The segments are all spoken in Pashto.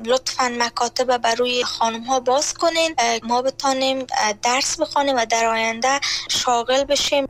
لطفاً مکاتب برای خانم ها باز کنین، ما بتانیم درس بخوانیم و در آینده شاغل بشیم.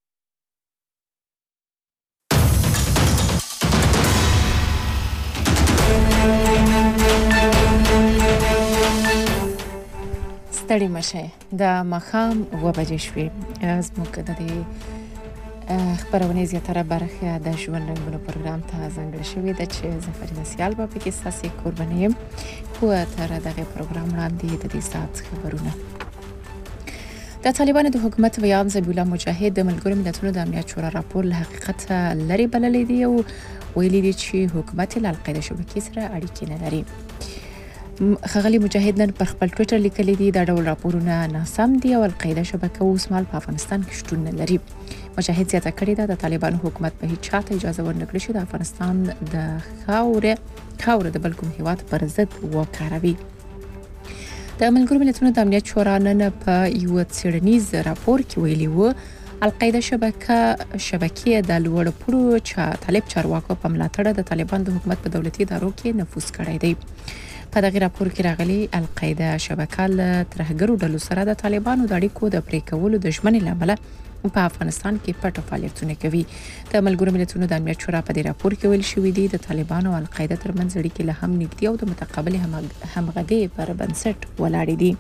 ستړي مشه د ماښام 2 بجې شوې. زموږ د دې خبرونه زیاتره برخه د ژوند رنګونو پروګرام ته ځانګړې شوې ده چې زه فریده سیال به پکې ستاسې قرباني یم. خو تر دغه پروګرام وړاندې د دې ساعت خبرونه. د طالبانو د حکومت ویان ذبیح الله مجاهد د ملګرو ملتونو د امنیت شورا راپور له حقیقت لري بللی دی او ویلي دی چې حکومت له القاعده شبکې سره اړیکې نه لري. ښاغلي مجاهد نن پر خپل ټویټر لیکلي دي دا ډول راپورونه ناسم دي او القاعده شبکه اوس مهال په افغانستان کې شتون نه لري. مجاهد زیاته کړې ده د طالبانو حکومت په هیڅ چاته اجازه ورنکړي چې د افغانستان د خاوره د بل کوم هیواد پر ضد وکاروي. د ملګرو ملتونو د امنیت شورا نن په یو څېړنیز راپور کې ویلي و القاعده شبکې د لوړ پوړو طالب چارواکو په ملاتړ د طالبان د حکومت په دولتي ادارو کې نفوذ کړی دی. په دغه راپور کې راغلي القاعده شبکه له ترهګرو ډلو سره د طالبانو د اړیکو د پرې کولو د ژمنې له امله په افغانستان کې پټ فعالیتونه کوي. د ملګرو ملتونو د امنیت شورا په دې راپور کې ویل شوی دی د طالبانو او القاعده ترمنځ اړیکې له هم نږدې او د متقابل همغږۍ پر بنسټ ولاړې دي.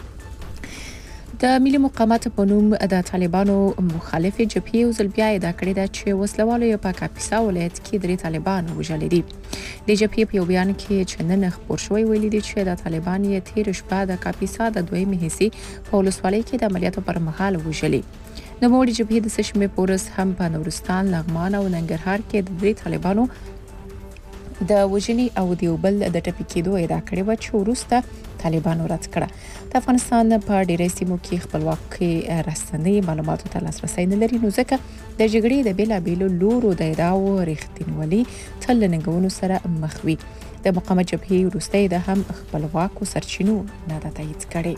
د ملي مقاومت په نوم د طالبانو مخالف جبهې او ځل بیا ادعا کړې ده چې وسلوالو په کاپیسا ولایت کې 3 طالبان وژلي دي. د جبهې په یو بیان کې چې نن خبر شوی ویلي دي چې د طالبان یې تیر شپه د کاپیسا د دویمې حصې په ولسوالۍ کې د عملیاتو پر مهال وژلي. د موړي جبهې د سشمې پورس هم په نورستان، لغمان او ننګرهار کې د 3 طالبانو د وژنې او د یو بل د ټپي کېدو ادعا کړې و چې وروسته طالبانو رد کړه. د افغانستان په ډېرې سیمو کې خپلواکي رسنۍ معلوماتو ته لاسرسی نه لري، نو ځکه د جګړې د بیلابېلو لورو د ادعاو رښتینولي تل له ننګونو سره مخ وي. د مقاومت جبهې وروسته د هم خپلواکو سرچینو نه ده تایید کړې.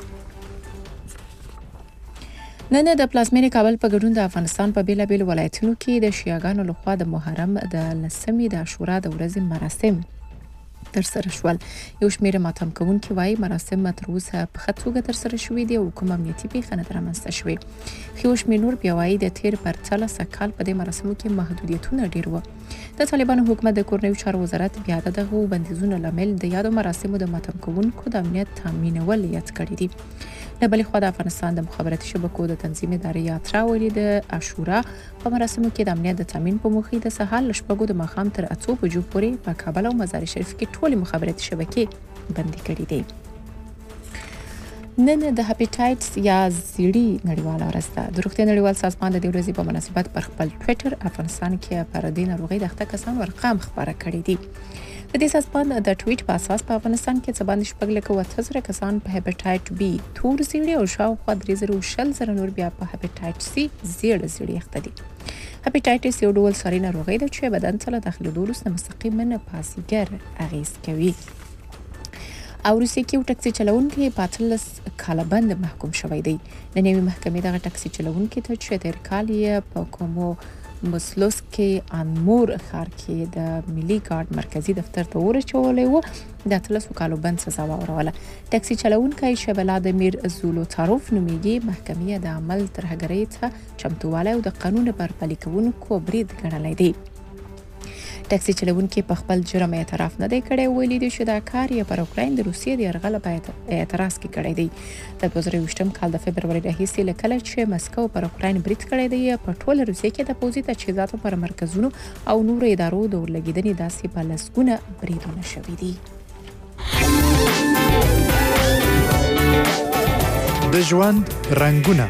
نن د پلازمینې کابل په ګډون د افغانستان په بیلابېلو ولایتونو کې د شیعاګانو لخوا د محرم د 10مې د عاشورا د ورځې مراسم ترسره شول. یو شمېر ماتم کوونکي وایي مراسم تر اوسه په ښه توګه ترسره شوي دي او کوم امنیتي پیښه نه ده رامنځته شوې. یو شمېر نور بیا وایي د تیر پرتله سږکال په دې مراسمو کې محدودیتونه ډېر وو. د طالبانو حکومت د کورنیو چارو وزارت بیا د دغو بندیزونو لامل د یادو مراسمو د ماتم کوونکو د امنیت تامینول یاد کړي دي. له بلې خوا د افغانستان د مخابراتي شبکو د تنظیم ادارې یاترا ویلي د عاشورا په مراسمو کې د امنیت د تامین په موخه د سهار له 8 د ماښام تر 8 بجو پورې په کابل او مزار شریف کې ټولې مخابراتي شبکې بندي کړي دي. نن د هپیټایټس یا زیړي نړیواله ورځ ده. د روغتیا نړیوال سازمان د دې ورځې په مناسبت پر خپل ټویټر افغانستان کې پر دې ناروغۍ د اخته کسانو ارقام خبره کړي دي. د دې سازمان د ټویټ په اساس په افغانستان کې څه باندې 8,800 کسان په هپیټایټ بي تور زیړي او شاوخوا 3,000 نور بیا په هپیټایټ سي زیړ زیړي اخته دي. هپیټایټس یو ډول ساري ناروغي ده چې بدن ته له داخلېدو وروسته مستقیما په سیګر اغېز کوي. او روسیې کې یو ټکسي چلوونکی په 18 کاله بند محکوم شوی دی. د نوې محکمې دغه ټکسي چلوونکی ته چې تیر کال یې په کومو مسلوس کې انمور ښار کې د ملي ګارد مرکزی دفتر ته ورچولې و د 13 کالو بند سزا واوروله. ټکسي چلوونکی ولادیمیر زولوتاروف نومیږي. محکمې د عمل ترهګرۍ ته چمتووالی او د قانون پر پلي کوونکو برید ګڼلی دی. ټکسي چلوونکی په خپل جرم اعتراف نه دی کړی. ویلي دی چې دا کار یې پر اوکراین د روسیې د یرغل په اعتراض کې کړی دی. د 2020 کال د فبروري راهیسې له کله چې مسکو پر اوکراین برید کړی دی په ټوله روسیې کې د پوځي تجهیزاتو پر مرکزونو او نورو ادارو د ورلګېدنې داسې په لسګونه بریدونه شوي دي. د ژوند رنګونه.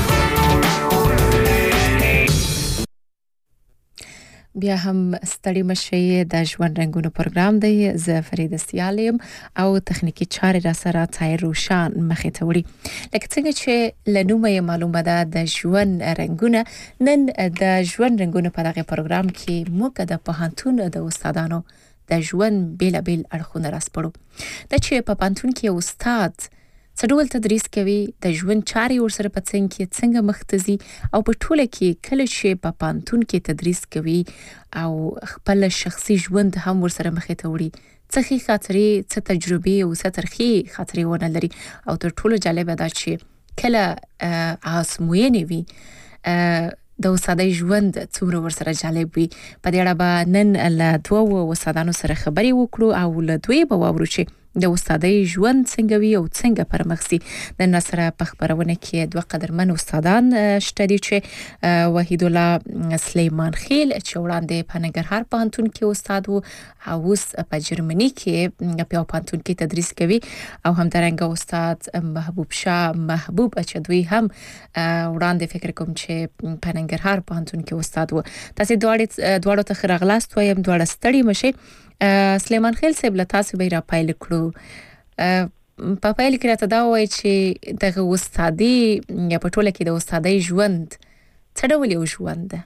بیا هم ستړي مشي د ژوند رنګونو پروګرام دی. زه فریده سیال یم او تخنیکی چارې را سره طاهر روشان مخې ته وړي. لکه څنګه چې له نومه یې معلومه ده د ژوند رنګونه. نن د ژوند رنګونو په دغه پروګرام کې موږ د پوهنتون د استادانو د ژوند بیلابیل اړخونه راسپړو. د چې په پوهنتون کې استاد څه ډول تدریس کوي، د ژوند چارې ورسره په څنګ کې څنګه مخ ته ځي او په ټوله کې کله چې په پوهنتون کې تدریس کوي او خپل شخصي ژوند هم ورسره مخې ته وړي څه ښې خاطرې، څه تجربې او څه ترخې خاطرې ونه لري. او تر ټولو جالبه دا چې کله ازموینې وي د استادۍ ژوند څومره ورسره جالب وي. په دې اړه به نن له دوو استادانو سره خبرې وکړو او له دوی به واورو چې د استادۍ ژوند څنګه وي او څنګه پرمخ ځي. نن سره په خبرونه کې دوه قدرمن استادان شته دي چې وحید الله سلیمان خیل چې وړاندې په ننګرهار پوهنتون کې استاد و او اوس په جرمني کې په پوهنتون کې تدریس کوي، او همدارنګه استاد محبوب شاه محبوب چې دوی هم وړاندې فکر کوم چې په ننګرهار پوهنتون کې استاد و. تاسو دواړو ته ښه راغلاست وایم، دواړه ستړي مشئ. سلیمان خیل صاحب له تاسو به را پایل کړو. په پایل کې راته دا وایي چې دغه استادي یا په ټوله کې د استادۍ ژوند څه ډول یو ژوند ده؟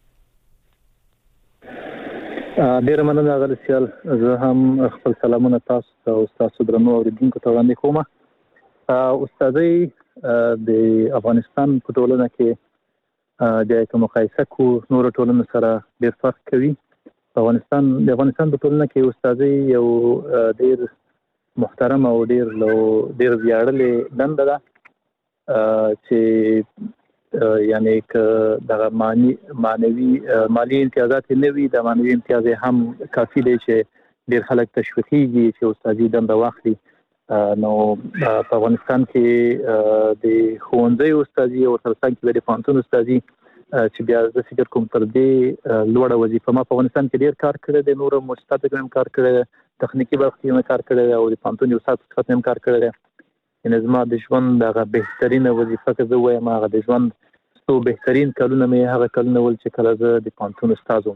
ډېره مننه غل سیال. زه هم خپل سلامونه تاسو او تاسو درنو اوریدونکو ته وړاندې کوم. استادۍ د افغانستان په ټولنه کې د مقایسه کو نور ټولنو سره ډېر فرق کوي. د افغانستان په ټولنه کې استادۍ یو ډېر محترم او ډېر ویاړلې دنده ده چې یعنی که دغه مالی امتیازات نه وي، د معنوي امتیاز هم کافي دی چې ډېر خلک تشویقېږي چې استادي دنده واخلي. نو په افغانستان کې د ښوونځي استادي او ترڅنګ کې د پوهنتون استادي چې بیا زه فکر کوم پر دې لوړه وظیفه ما په افغانستان کې ډېر کار کړی دی، نور مؤسساتو کې هم کار کړی دی، تخنیکي برخه کې هم کار کړی دی او د پوهنتون یو استاد په صفت هم کار کړی دی. یعنې زما د ژوند هغه بهترینه وظیفه که زه ووایم هغه د ژوند څو بهترین کلونه مې هغه کلونه ول چې کله زه د پوهنتون استاد وم.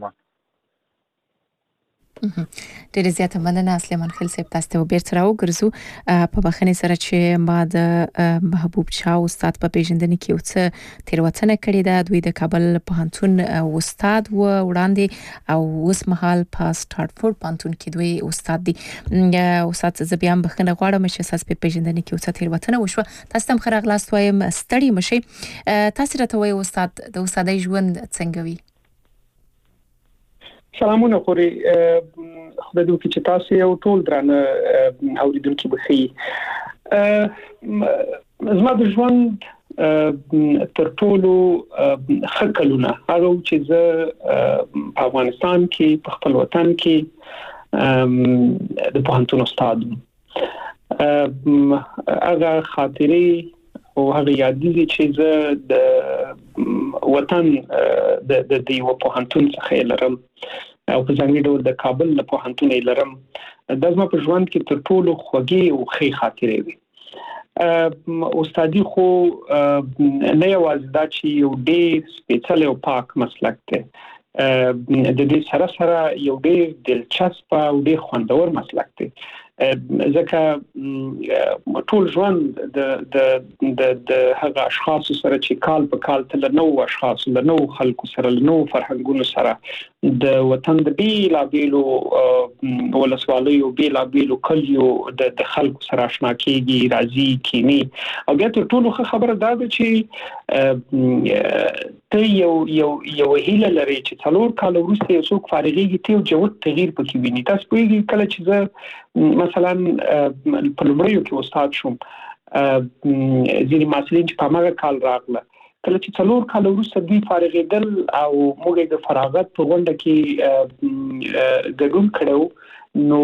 ډېر زیاته مننه سلیمان خیل صاحب. تاسو ته بیرته راوګرځو په بخښنې سره چې ما د محبوب شاه استاد په پیژندنې کې یو څه تېروتنه کړې ده. دوی د کابل پوهنتون استاد و وړاندې او اوس مهال په سټارټفورډ پوهنتون کې دوی استاد دي. استاد زه بیا هم بخښنه غواړم چې تاسو په پیژندنې کې یو څه تېروتنه وشوه. تاسو ته هم ښه راغلاست وایم، ستړي مشئ. تاسو راته وایئ استاد د استادۍ ژوند څنګه وي؟ سلامونه خوري. خدای دې وکړي چې تاسو یو ټول درانه اوریدونکي بخي. زما د ژوند تر ټولو ښه کلونه هغه چې زه په افغانستان کې په خپل وطن کې د پوهنتون استاد وم. هغه خاطرې او هغه یادګاري چې زه د وطن د یو پوهنتون څخه لرم او په ځانګړي ډول د کابل له پوهنتون لرم. دا زما په ژوند کې تر ټولو خوږې او ښې خاطرې وي. استادي خو نه یوازې دا چې یو ډېر سپېڅلی او پاک مسلک دی، د دې سره یو ډېر دلچسپ او ډېر خوندور مسلک دی. ځکه ټول ژوند د هغه اشخاص سره چې کال په کال تل نو اشخاص له نو خلکو سره له نو فرهنګونو سره د وطن د بیلابیلو ولسوالیو بیلابیلو کلیو د خلکو سره آشنا کیږي، راځي کینی. او بیا تر ټولو خبره دا ده چې ته یو هیله لري چې 4 کال وروسته یو څوک فارغېږي، ته یو جوت تغییر پکې ویني. تاسو پوهیږئ کله چې زه مثلا په لومړیو کې استاد شوم، ځینې محصلین چې په هغه کال راغله، کله چې 4 کال وروسته دوی فارغېدل او موږ د فراغت په غونډه کې ګډون کړو، نو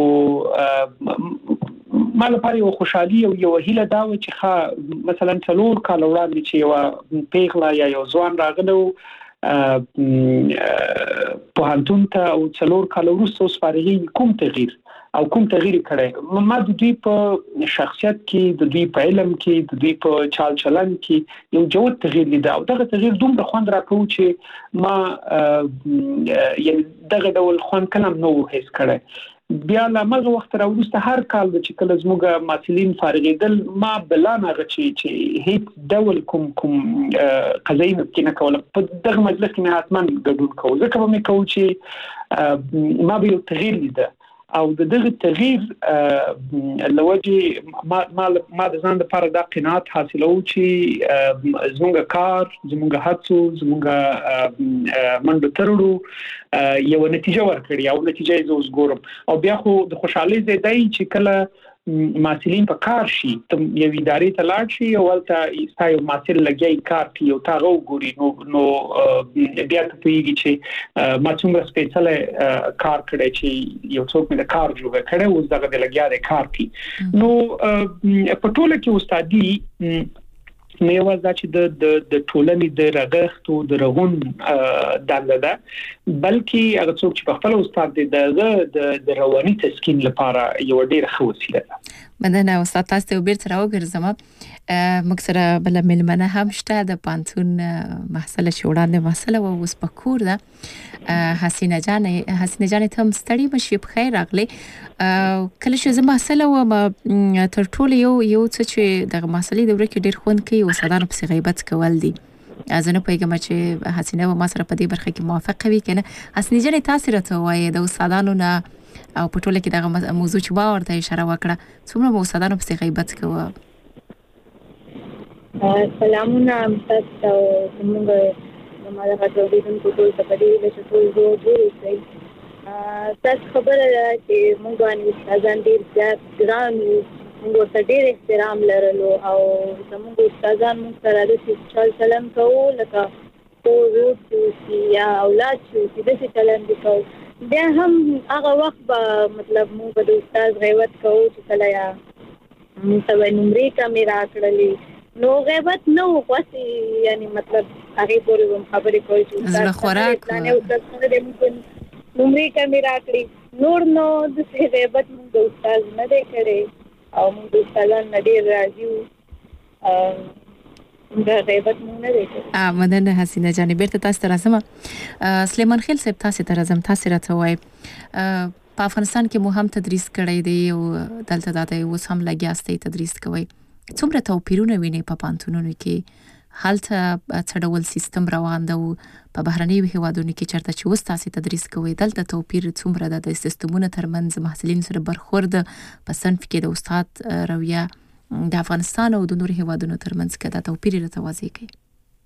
ما لپاره یو خوشحالي او یو هیله دا و چې مثلا 4 کال وړاندې چې یو پیغله یا یو ځوان راغلو پوهنتون ته او 4 کال وروسته اوس فارغېږي، کوم تغییر کړی. ما د دوی په شخصیت کې، د دوی په علم کې، د دوی په چال چلن کې یو جوت تغییر لیده او دغه تغییر دومره خوند راکوي چې ما یعنی دغه ډول خوند کله هم نه و حس کړی. بیا له هغه وخت راوروسته هر کال چې کله زموږ محصلین فارغېدل، ما بلان هغه چې هیڅ ډول کوم قضایي ممکن نه کوله په دغه مجلس کې مې حتما ګډون کوو، ځکه به مې کوو چې ما به یو تغییر لیده او دغه تغییر لوجه ما د ځان لپاره د قناعت حاصلو چې زموږ کار زموږ هڅو زموږ منډه ترړو یو نتیجه ورکړي او نتیجه یې اوس ګورم او بیا خو د خوشحالي زیاتای چې کله مسؤلین په کار شي ته یو ادارې ته لاړ شي او ولته استایو مسؤل لګي کار کوي او تاغه وګوري نو بیا ته پیږي چې ما څومره سپیشل کار کړی چې یو څوک مې کار جوړ کړي او دغه د لګیا د کار کوي نو په ټوله کې استادي مېوه دا چې د ټولنې د رغښت او د رغون دنده ده بلکې هغه څوک چې په خپل استاد د رواني تسکین لپاره یو ډېر ښه وسیله ده. مننه استاد تاسو ته بیرته راوګرځم. موږ سره بل ملمنه هم شته د پانتون محصله شوړاندې مسله او اوس په کور ده. حسینه جان ته ستړي مشي په خیر راغلي. کله چې زما مسله و تر ټولو یو څه چې د مسلې د ورکه ډیر خوند کوي او صدانو په غیبت کول دي. ازنه پیغام چې حسینه و ما سره په دې برخه کې موافق وي کنه. حسینه جان تاسو راته وایي د استادانو نه او په ټوله کې دغه موضوع چې با ورته اشاره وکړه څومره مو استادانو په غیبت کوي. سلامونه تاسو موږ زموږ غوډیدون په ټول ته پدې چې ټول جوړ تاسو خبره ده چې موږ باندې استادان ډیر زیات ګران موږ ورته ډیر احترام لرلو او زموږ استادان موږ سره د چلن کوو لکه ورور چې یا اولاد چې د چلن کوو بیا هم هغه وخت به مطلب موږ د استاد غیبت کوو چې کله یا موږ نمرې کمې راکړلې نو غیبت نو خواسي یعنی مطلب هغه پورې خبرې کوي چې زړه خوراک نمرې کمې راکړي نور نو د غیبت موږ د استاد نه دی کړی او موږ د استادان نه ډېر راضي وو د غیبت موږ نه دی کړی. مننه حسینه جان بیرته تاسو ته راځم. سلیمان خیل صاحب تاسو ته راځم. تاسو راته وایي په افغانستان کې مو هم تدریس کړی دی او دلته دا اوس هم لګیاستئ تدریس کوئ. څومره توپیرونه ویني په پانتونونو کې هلته څه ډول سیستم روان ده او په بهرنیو هیوادونو کې چېرته چې اوس تاسو تدریس کوئ دلته توپیر څومره ده د سیستمونو ترمنځ محصلینو سره برخورد په صنف کې د استاد رویه د افغانستان او د نورو هیوادونو ترمنځ کې دا توپیر راته واضح کوي.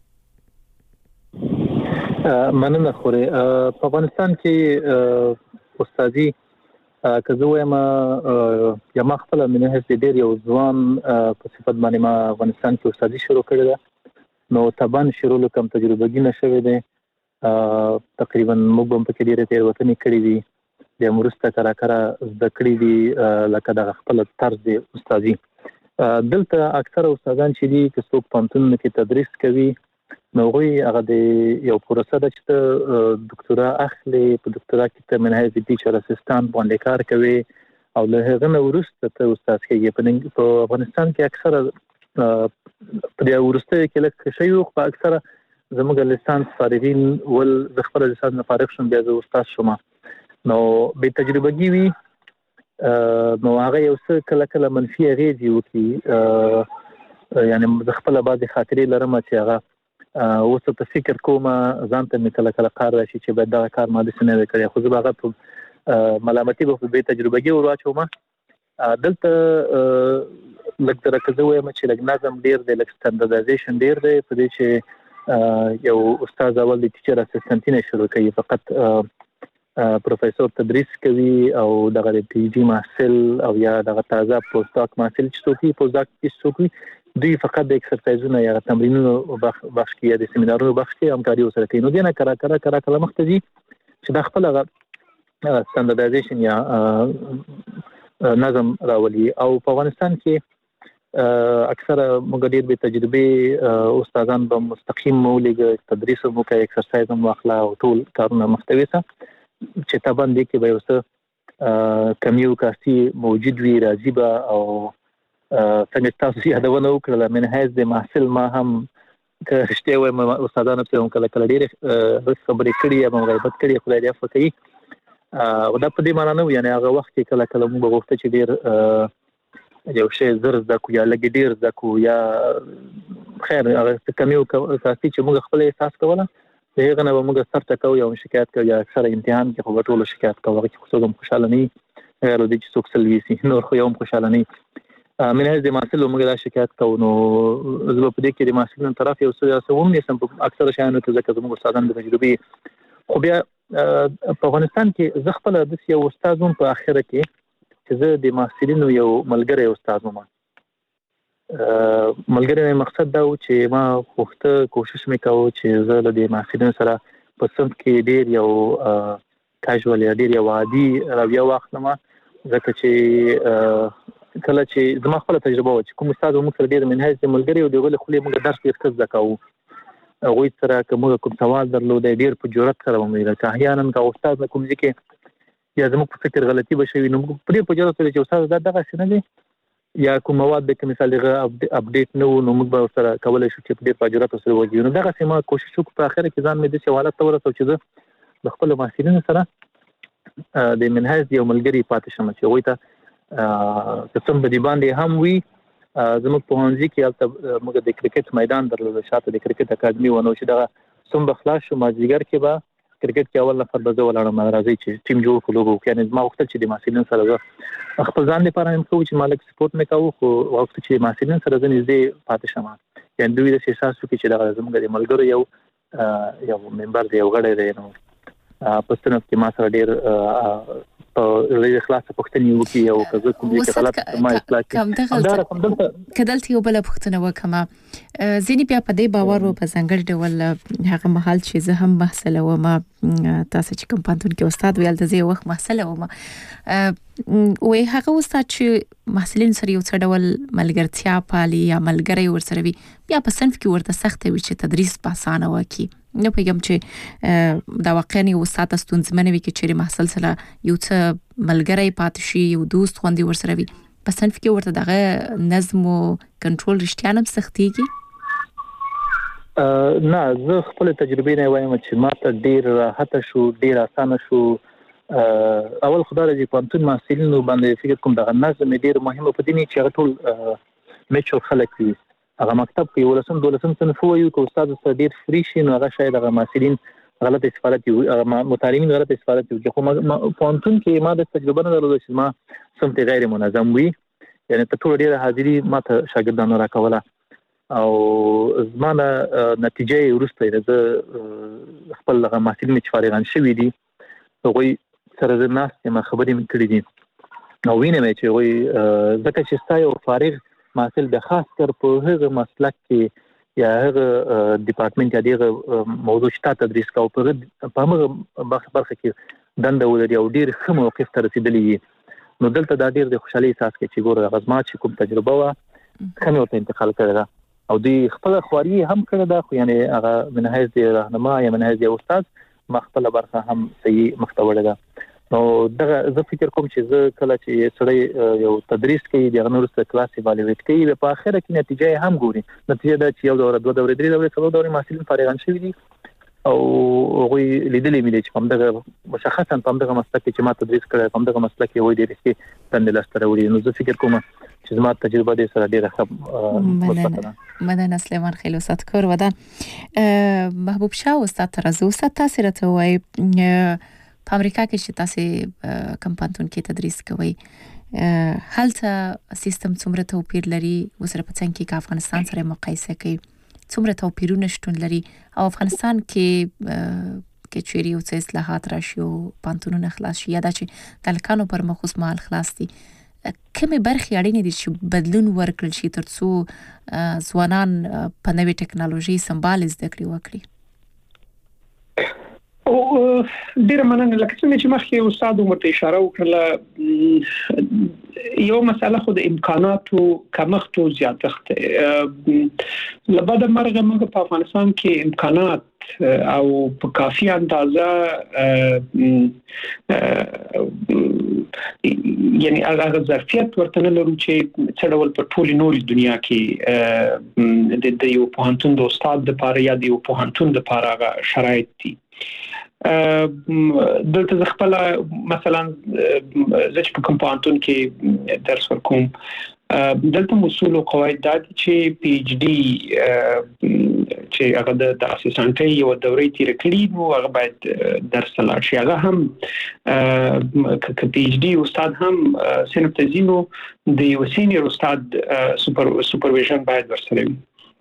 مننه خوري په افغانستان کې استادي که زه وایم یا ما خپل منه هڅه ډیر یو ځوان په صفت باندې ما افغانستان کې استادي شروع کړې ده نو تبان شروع کوم تجربه نه شوې ده تقریبا موږ هم په کې ډیره تیروتنې کړې دي د مرسته کراکره زده کړې دي لکه د خپل طرز دی استادي دلته اکثره استادان چې دي چې څوک پانتون کې تدریس کوي نو غوي هغه د یو پروسه ده چې ډاکټرا اخلي په ډاکټرا کې ته منهج ټیچر اسسټانټ باندې کار کوي او له هغه نه ورسته ته استاد کېږي په افغانستان کې اکثره په دې ورسته کې لکه شيوخ په اکثره زموږ لیسانس فارغین ول خپل لیسانس نه فارغ شوم بیا د استاد شوم نو به تجربه وي نو هغه یو څه کله منفي اغیزي وکي یعنی خپل بعضی خاطرې لرم چې هغه اوس په فکر کوم ځان ته مې کله کار راشي چې باید دا کار ما د سینې وکړي خو زه هغه په ملامتي به تجربه کې ورواچوم دلته لکه درکه زه وایم چې لږ نظم ډیر دی لکه سټانډرډایزیشن ډیر دی په دې چې یو استاد اول د ټیچر اسسټنټ نه شروع کوي فقط پروفیسور تدریس کوي او دغه پی جی محصل او یا دغه تازه پوسټ ډاک محصل چې څوک پوسټ ډاک کې څوک دوی فقط د ایکسرسایزونو یا تمرینونو بخش کې یا د سیمینارونو بخش کې همکاري وسره کوي نو دینه کله مختزي چې د خپل سټانډرډایزیشن یا نظم راولي او په افغانستان کې اکثره موږ ډېر به تجربه استادان به مستقیم مولګ تدریس مو کوي ایکسرسایز مو اخلا او ټول کارونه مختوي چې تابان دي کې به اوسه کمیو کاسي موجود وي راځي به او څنګه تاسو یادونه وکړه منهج د محصل ما هم که رښتیا وایم استادانو په هم کله ډېر خبرې کړې یا غیبت کړې خدای دې عفو کوي او دا په دې معنی نه یعنی هغه وخت کې کله موږ غوښته چې ډېر یو شی زر زده کو یا لګ ډېر زده کو یا خیر هغه کمیو کاسي چې موږ خپل احساس کوله هغه نه موږ سر ټکو یا شکایت کوي یا اکثر امتحان کې خو ټول شکایت کوي چې څوک خوشاله نه غیر د چې څوک سلوي سي نور خو یو خوشاله نه منهج د محصل موږ دا شکایت کوو نو زه په دې کې د محصلینو طرف یو څه هم نشم په اکثر شایانو کې ځکه زموږ استادان د تجربې خو بیا په افغانستان کې زه خپل د یو استاد هم په اخره کې چې زه د محصلینو یو ملګری استاد وم ملګری مقصد دا و چې ما خوښته کوشش وکاو چې زه د محصلینو سره په صنف کې ډیر یو کاژوال یا ډیر یو عادي رویه واخلم ځکه چې کله چې زما خپل تجربه و چې کوم استاد موږ سره ډیر منهج د ملګری او دغه خپل موږ درس ډیر ښه زده کوو هغه سره کوم سوال درلود ډیر په جرأت سره ومنل چې احیانا کا استاد کوم ځکه یا زموږ په فکر غلطي بشوي نو په جرأت سره چې استاد دغه څه نه دی یا کوم مواد د مثال دغه اپډیټ نو موږ به سره کولای شو چې په جرأت سره وځو نو دغه سیمه کوشش وکړو په اخر کې ځان مې د سوالات تورته چې د خپل محصلینو سره د منهج یو ملګری پاتې شم چې وایي ته قسم بدی باندې هم وی زموږ په هنځي کې البته موږ د کرکټ میدان درلود شاته د کرکټ اکاډمي ونو چې دا سم بخلاص شو ماجیګر کې به کرکټ کې اول نفر به ولاړم راځي چې ټیم جوړ کړو لوګو یعنی ما وخت چې د محصلینو سره خپل ځان لپاره هم کوم چې مالک سپورت مې کاوه خو وخت چې محصلینو سره نږدې پاتې شمه یعنی دوی د احساس وکړي چې دا زموږ د ملګرو یو ممبر دی یو غړی دی نو په ستنه کې ما سره ډیر په اخلاص پښتني وکي او کزه کوم چې غلط ما اصلاح کدلته یو بل پښتنه وکما ځینی بیا په دې باور په ځنګل ډول هغه محل چې زه هم محصله وم تاسو چې کوم پانتون کې استاد ویل د زه وخت محصله وم وې هغه استاد چې محصلین سره یو څه ډول ملګرتیا پالي یا ملګری ورسره وي بیا په صنف کې ورته سخت وي چې تدریس په اسانه وکي نو پیغام چې دا واقعا یو استاد ستونزمن وي چې محصل سره یو څه ملګری پاتې شي یو دوست خوندي ورسره وي په صنف کې ورته دغه نظم او کنټرول رښتیا نه سختيږي نه زه خپل تجربې نه وایم چې ماته ډیر راحت شو ډیر اسانه شو اول خدای دې پانتون محصلینو باندې فکر کوم دغه نظم ډیر مهمه په دې چې ټول میچو خلک وي هغه مکتب کې ولسم دولسم صنف وایو کو استاد سره ډیر فری شي نو هغه شاید هغه محصلین غلط استفاده کوي متعلمین غلط استفاده کوي خو پانتون کې ما د تجربه نه درلوده چې ما صنف غیر منظم وي یعنی ته ټول ډیر حاضری ما ته شاګردانو راکوله او زمانه نتیجه ورسته د خپل محصلین چې فارغان شوي دي هغه سره د ناس ما خبرې مې کړې دي نو وینم چې وای ځکه چې ستاسو فارغ محصل د خاص کر په هغه مسلک کې یا هغه ډپارټمنټ یا دغه موضوع شته تدریس کوي په هغه برخه کې دنده ولري او ډیر ښه موقف ته رسیدلی نو دلته د ډیر د خوشحالي احساس کې چې ګوره غزما چې کوم تجربه وا خنه ورته انتقال کړه او دی خپل خواري هم کړه دا خو یعنی هغه منهج دی راهنما یا منهج دی استاد مخبل برخه هم صحیح مختوره ده نو دغه زه فکر کوم چې زه کله چې سړی یو تدریس کوي د نورسته کلاس ایوالویټ کوي په اخر کې نتیجه هم ګوري نتیجه دا چې یو دوره دوه دوره درې دوره څلور دوره محصلین فارغان شوي دي او هغه لیدلې مې چې کوم دغه مشخصا په دغه مسلک چې ما تدریس کړی کوم دغه مسلک کې وایي د رښتې تند لاستره وړي نو زه فکر کوم چې زما تجربه دې سره ډیره ښه مننه سلیمان خیلی ستکور ودان محبوب شاه استاد ترازو استاد تاسو راته وایي په امریکا کې چې تاسو کوم پانتون کې تدریس کوي هلته سیستم څومره توپیر لري وسره په څنګه کې افغانستان سره مقایسه کوي څومره توپیرونه شتون لري او افغانستان کې چیرې یو څه اصلاحات راشي او پانتونونه خلاص شي یا دا چې د هلکانو پر مخ اوس مهال خلاص دي کومې برخې اړینې دي چې بدلون ورکړل شي ترڅو ځوانان په نوې ټکنالوژي سمبال زده کړې وکړي او ډیر مننه لکه څنګه چې مخکې استاد عمر اشاره وکړه یو مسله خو د امکاناتو کمښت او زیاتښت لبعد مرغه موږ په افغانستان کې امکانات او په کافي اندازه یعنی هغه ظرفیت ورته نه لرو چې څه ډول په ټولې نورې دنیا کې د یو پوهنتون د استاد لپاره یا د یو پوهنتون لپاره هغه شرایط دي دلته خپل مثلا زه چې په کوم پوهنتون کې درس ورکوم دلته اصول او قواعد د چې پی ایچ ډي چې هغه د اسسټنټي یو دورې تیر کړی نو هغه باید درس لاړ شي. هغه هم پی ایچ ډي استاد هم صنف تزینو د یو سینیر استاد سوپرویژن باید ورسره وي.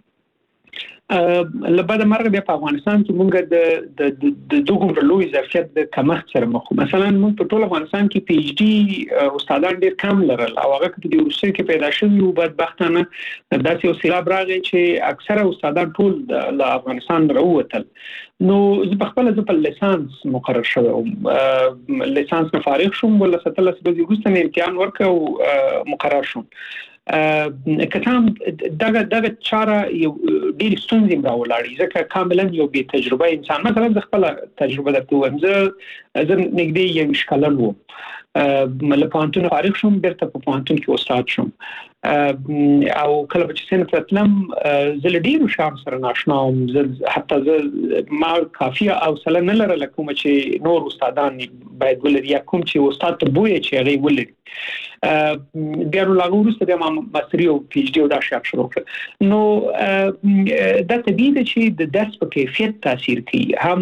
لبعد مرغه بیا په افغانستان کې مونږ د دغه لوی ظرفیت د کمښت سره مخ. مثلا مونږ په ټول افغانستان کې پی ایچ ډي استادان ډیر کم لرل او هغه په دې روسي کې پیدا شوی او بدبختانه داسې یو سیلاب راغی چې اکثره استادان ټول د افغانستان راووتل. نو زه په خپل لیسانس مقرر شوم، لیسانس نه فارغ شوم، ول 17 ورځې وروسته امتحان ورکړ او مقرر شوم. کتام دغه چاره یو ډیر ستونزې راولاړي ځکه کاملا یو بي تجربه انسان. مثلا د خپل تجربه درته وایم، زه نږدې یو شکلن وم، له پوهنتون فارغ شوم، بیرته په پوهنتون کې استاد شوم او کله چې صنف تلم زه له ډیرو شیانو سره ناشنا وم. حتی ما کافي حوصله نه لرله کوم چې نور استادان باید ولري یا کوم چې استاد ته بوی چې هغه ولري. بیا نو لاغو وروسته بیا ما ماستري او پی ایچ ډي او دا شیان شروع کړ. نو دا طبیعي ده چې د درس په کیفیت تاثیر کوي، هم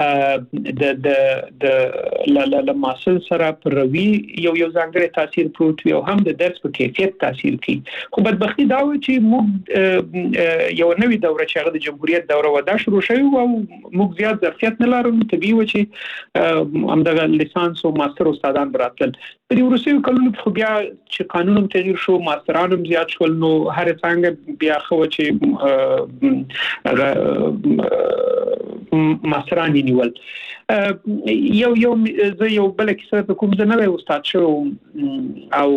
د محصل سره پر روي یو ځانګړی تاثیر پروت وي او هم د درس په کیفیت تاثیر کوي. خو بدبختي دا و چې موږ یو نوې دوره چې هغه د جمهوریت دوره و دا شروع شوی او موږ زیات ظرفیت نه لرو. طبیعي و چې همدغه لیسانس او ماستر استادان براتل. په دې وروستیو کلونو کې خو بیا چې قانون هم تغییر شو، ماستران هم زیات شول، نو هر څنګه بیا خو چې ماستران نیول. یو بل کیسه په کوم ځای نه استاد شو او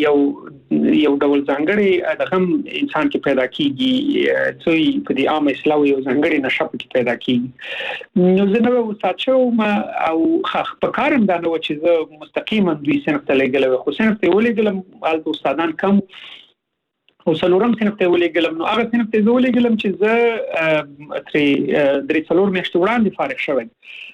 یو ډول ځانګړي دغه انسان کې پیدا کیږي چې په دې عام اسلام یو ځانګړي نشه کې پیدا کیږي. نو زه نو استاد شو او په کارم دا نو چې زه مستقیما دوی صنف ته لګلم، خو صنف ته ولګلم الته استادان کم او څلورم صنف ته ولګلم. نو هغه صنف ته ولګلم چې زه ترې درې څلور میاشتې وړاندې فارغ شوم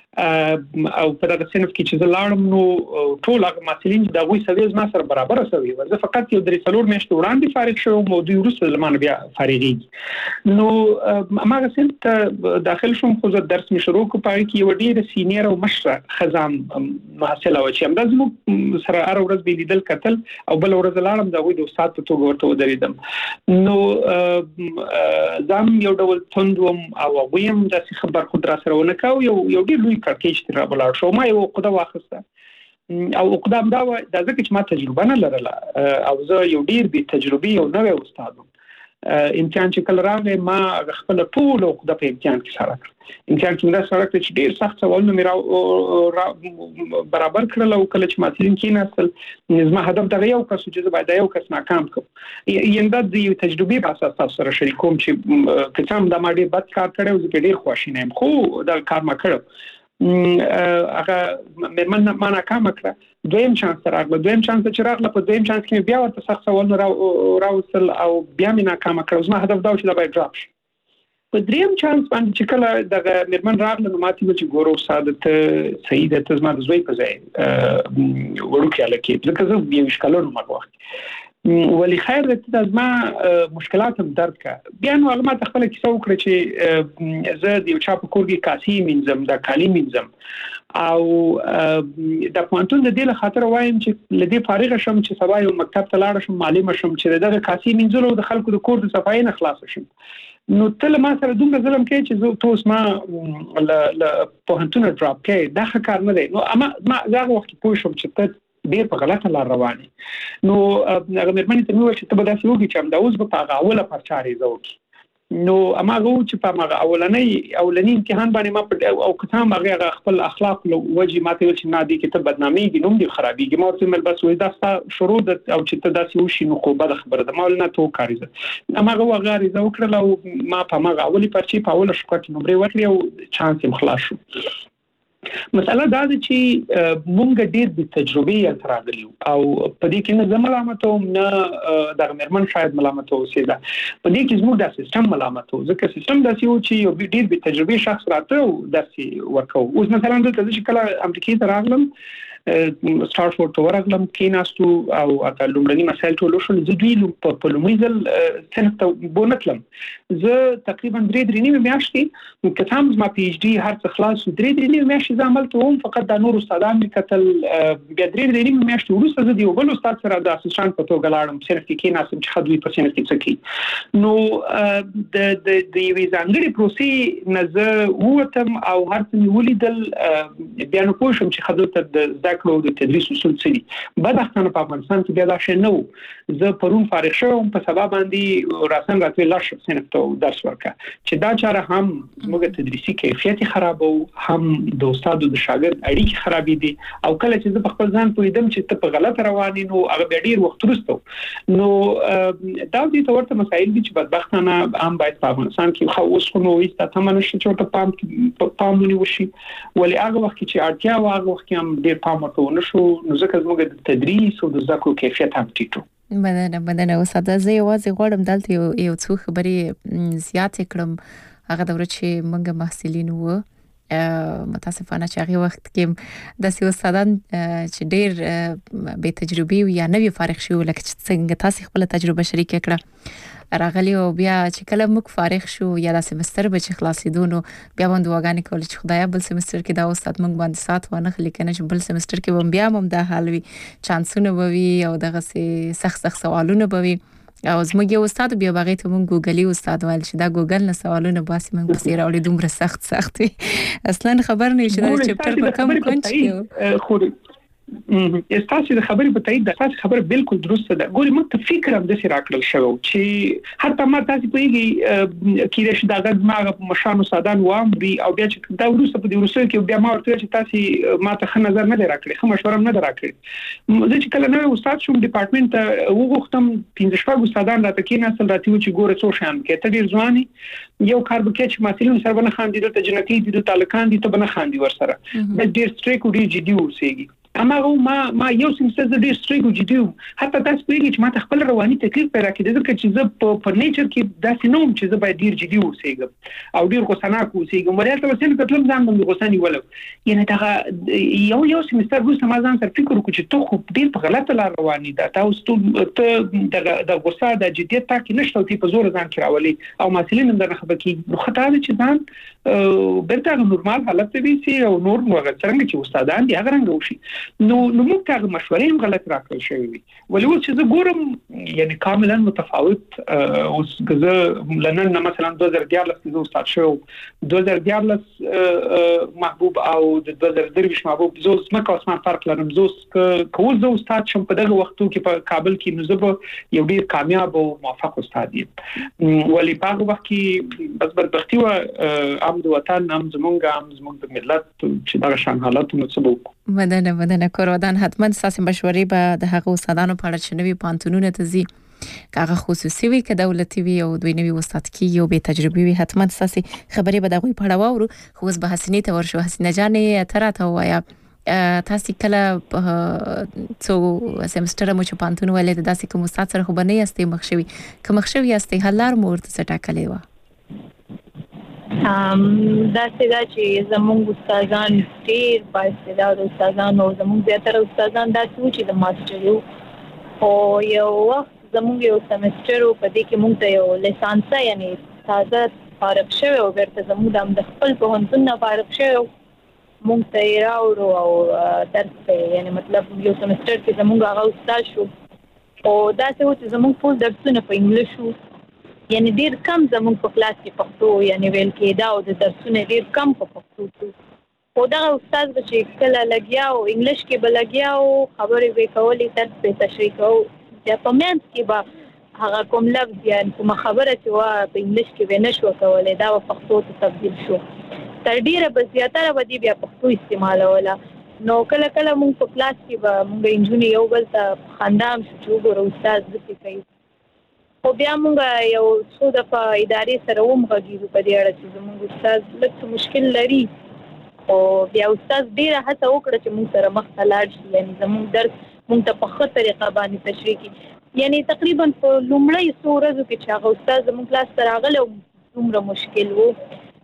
او په دغه صنف کې چې زه لاړم نو ټول هغه محصلین چې دغه سوي ما سره برابر سوي و. زه فقط یو درې څلور میاشتې وړاندې فارغ شوم او دوی وروسته زما بیا فارغېږي. نو ما صنف ته داخل شوم، خو زه درس مې شروع کړ. په کې یو ډېر سینیر او مشره خزام محصله و چې همدا زموږ سره هر ورځ به لیدل کتل او بل ورځ لاړم دغه د استاد په توګه ورته ودرېدم. نو زم یو ډول توندوم او ویم داسې خبر خود را سره ونه کاو. یو ډېر لوی کړکېچ تر بلار شو. ما یو عقده واخیسته او عقده دا و د ځکه چې ما تجربه نه لرله او زه یو ډېر بي تجربي او نوې استاد وم. امتحان چې کله راغی ما خپل ټول عقده په امتحان کې سره کړ. امتحان کې دا سره چې ډېر سخت سوالونه مې برابر کړل او کله چې محصلین کېناستل زما هدف دغه یو کس چې زه باید یو کس ناکام کړم. یعنې دا د یو تجربې په اساس تاسو سره شریکوم چې که څه هم دا ما ډېر بد کار کړی او زه پرې ډېر خواشینی یم، خو دا کار ما کړی. هغه مېرمن ما ناکامه کړه. دویم چانس راغله. دویم چانس چې راغله په دویم چانس کې بیا ورته سخت سوالونه راوستل او بیا مې ناکامه کړه. زما هدف دا و چې دا باید ډراپ شي. په دریم چانس باندې چې کله دغه مېرمن راغله نو ما ته ویل چې ګوره استاد ته صحیح ده، ته زما د زوی په ځای وړوکی هلک یې، ځکه زه یو ښکلن وم هغه وخت. ولی خیر د زما مشکلات هم درد کا. بیا نو هغه ما ته خپله کیسه وکړه چې زه د یو چا په کور کې کاسې مینځم، دا کالي مینځم او د پوهنتون د دې له خاطره وایم چې له دې فارغه شم چې سبا یو مکتب ته لاړ شم، معلمه شم چې دغه کاسې مینځلو د خلکو د کور د صفایي نه خلاص شم. نو ته له ما سره دومره ظلم کوي چې زه اوس ما له پوهنتونه ډراپ کوي. دا ښه کار نه دی. نو ما هغه وخت پوه شوم چې ته ډېر په غلطه لار روانې. نو هغه مېرمنې ته مې وویل چې ته به داسې وکړې چې همدا اوس به په هغه اوله پرچه عریضه وکړي. نو هماغه و چې په هغه اولنی امتحان باندې ما او که څه هم هغه خپل اخلاق له وجې ما ته ویل چې نه دې کې ته بدنامېږي، نوم دې خرابېږي. ما ورته ویل بس دا ستا شروع ده او چې ته داسې وشي نو خو بده خبره ده. ما ویل نه ته وکړه عریضه. هماغه هغه عریضه وکړله او ما په هماغه اولې پرچې په اوله شپه کې نمرې ورکړې او چانس یې خلاص شو. مسله دا ده چې مونږ ډېر د تجربې راغلي او په دې کې نه زه ملامت وم نه دغه مېرمن شاید ملامت اوسېده. په دې کې زموږ دا سیستم ملامت و، ځکه سیستم داسې و چې یو ډېر بې تجربې شخص راته او داسې ورکو. اوس مثلا دلته زه چې کله امریکې ته راغلم سټارفورد ته ورغلم کېناستو او اته لومړني مسایل ټول شول. زه دوی په لومړي ځل صنف ته بونتلم. زه تقریبا 3 میاشتې که هم ما پی ایچ ډي هر څه خلاص 3 میاشتې زه عمل کوم، فقط د نور استادان می کتل. بیا 3 میاشتې وروسته زه د یو بل استاد سره د اسسټنټ په توګه لاړم صنف کې کېناستم چې خدوی په صنف کې څه کوي. نو د یوې ځانګړې پروسې نه زه ووتم او هر څه مې ولیدل. بیا نو پوه شوم چې خدو ته د زده کړو د تدریس اصول څه دي. بدبختانه په افغانستان کې بیا دا شی نه و. زه پرون فارغ شوم، په سبا باندې راسن راتوي لاړ شم صنف ته درس ورکړه چې دا چاره هم زموږ تدریسي کیفیت خرابو، هم د استاد د شاګرد اړیکې خرابې دي. او کله چې زه په خپل ځان پوهیدم چې ته په غلط روانې نو هغه بیا ډیر وخت وروسته نو دا دې ته ورته مسایل دي چې بدبختانه هم باید په افغانستان کې خو اوس خو نو هیڅ تمه نشته چې ورته پام ونیول شي. ولې هغه وخت چې اړتیا و هغه وخت هم ډیر پام ورته ونه شو، نو ځکه زموږ د تدریس او د زده کړو کیفیت هم ټیټ و. مننه استاد. زه یوازې غواړم دلته یو څو خبرې زیاتې کړم. هغه دوره چې موږ محصلین وو، متاسفانه چې هغه وخت کې د استادان چې ډېر به تجربي یا نوی فارغ شو، لکه څنګه تاسو خپل تجربه شریک کړه راغلی، او بیا چې کله موږ فارغ شو یا د سمستر به چې خلاصېدو نو بیا باندې واګانې کول چې خدایا بل سمستر کې دا استاد موږ باندې سات ونه خلي کنه چې بل سمستر کې بیا هم دا حال وي، چانسونه به وي او دغه سخت سوالونه به وي. او زموږ یو استاد بیا باغې ته مونږ ګوګلی استاد ویل چې دا ګوګل نه سوالونه باسي مونږ په سیر اوري دومره سخت وي. اصلا خبر نه شي دا چپټر په کم کونچ کې خو استاسو د خبرې په تایید د تاسو خبره بالکل درسته ده. ګوري موږ ته فکر هم د سیر راکړل شو چې حتی ما تاسو پیږي کېږي چې دا د ما مشانو سادان وام بي او بیا چې دا وروسته په دې وروسته کې بیا ما ورته چې تاسو ما ته ښه نظر نه راکړي، ښه مشوره نه راکړي. زه چې کله نو استاد شوم ډپارټمنټ ته وغوښتم 15 استادان راته کېناستل راته چې ګوره څو شان کې ته ډیر ځواني یو کار به کې چې مسلمان سره نه خاندي د جنتی دي د تعلقان دي ته بنه خاندي ور سره د ډیر سټریک او ډیر جدي اوسېږي. اما ما یو سمستر د ډیر سټریک او جدي حتی تاسو پیږي چې ما ته خپل رواني تکلیف پیدا کړي ځکه چې زه په نیچر کې داسې نوم چې زه باید ډیر جدي اوسېږم او ډیر غوسناک اوسېږم. ورته وسیل کتلم ځان باندې غوسنی ولم، یعنی دا یو سمستر وروسته ما ځان سره فکر وکړ چې ته خو ډیر په غلطه لار رواني ده، تاسو ته د غوسه د جديت تاکي نشته او په زور ځان کې راولي او مسلمان هم درنه خبر کې نو خطا ده چې ځان برته نورمال حالت ته وي او نور وغه څنګه چې استادان دي هغه رنګ وشي. نو موږ ته مشورې هم غلط راکړل شوی وي. ولې و چې زه ګورم یعنی کاملا متفاوت اوس که لنن مثلا 2014 کې زه استاد شو 2014 محبوب او د 2023 محبوب زه سمکه اسمان فرق لرم. زه کوم زه استاد شم په دغه وختو کې په کابل کې نو زه یو ډیر کامیاب او موفق استاد یم. ولې په هغه وخت کې بس بدبختی و ام د وطن ام زمونږ د ملت چې دا شان حالاتونه څه وو. مدنه کورودان حتما ساسي مشورې به د هغه استادانو په اړه چې نوی پانتونونه ته زی کاغه خصوصي وي که دولتي وي او دوی نوی استاد کی یو به تجربه وي حتما ساسي خبرې به دغه په اړه واورو. خو اوس به حسینې ته ورشو. حسینه جانې تراته وایا تاسو کله څو سمستر مو چې پانتون ولې داسې کوم استاد سره خو بنې استې مخشوي استې حلار مو ورته ټاکلې و؟ دا څنګه چې زموږ استادان ډیر بااستعداد استادان او زموږ زیاتره استادان دا چې د ماستر یو او یو وخت زموږ یو سمستر په دې کې موږ ته یو لیسانس یعنی تازه فارغ شوی او ورته زموږ د خپل پوهنتون نه فارغ شوی موږ ته راوړو او درس یعنی مطلب یو سمستر کې زموږ هغه استاد شو او دا چې زموږ ټول درسونه په انګلیش وو، یعنی ډیر کم زموږ په کلاس کې پښتو یعنی ویل کېدا او د درسونه ډیر کم په پښتو کې. او دا استاد چې کله لګیا او انګلیش کې به لګیا او خبرې وکولې درس په تشریح کوو یا په مینس کې به هغه کوم لفظ یعنی کوم خبره چې وا په انګلیش کې به نشو کولای دا په پښتو ته تبدیل شو. تر ډیره به زیاتره به دی بیا پښتو استعمالوله. نو کله موږ په کلاس کې به موږ انجونی یو بل ته خندام شو ګورو استاد څه کوي. خو بیا موږ یو څو دفعه ادارې سره ومغږیږو په دې اړه چې زموږ استاد لږ مشکل لري او بیا استاد ډیره هڅه وکړه چې موږ سره مخ ته لاړ شي، یعنی زموږ درس موږ ته په ښه طریقه باندې تشریح کړي. یعنی تقریبا په لومړی څو ورځو کې چې هغه استاد زموږ کلاس ته راغلی دومره مشکل و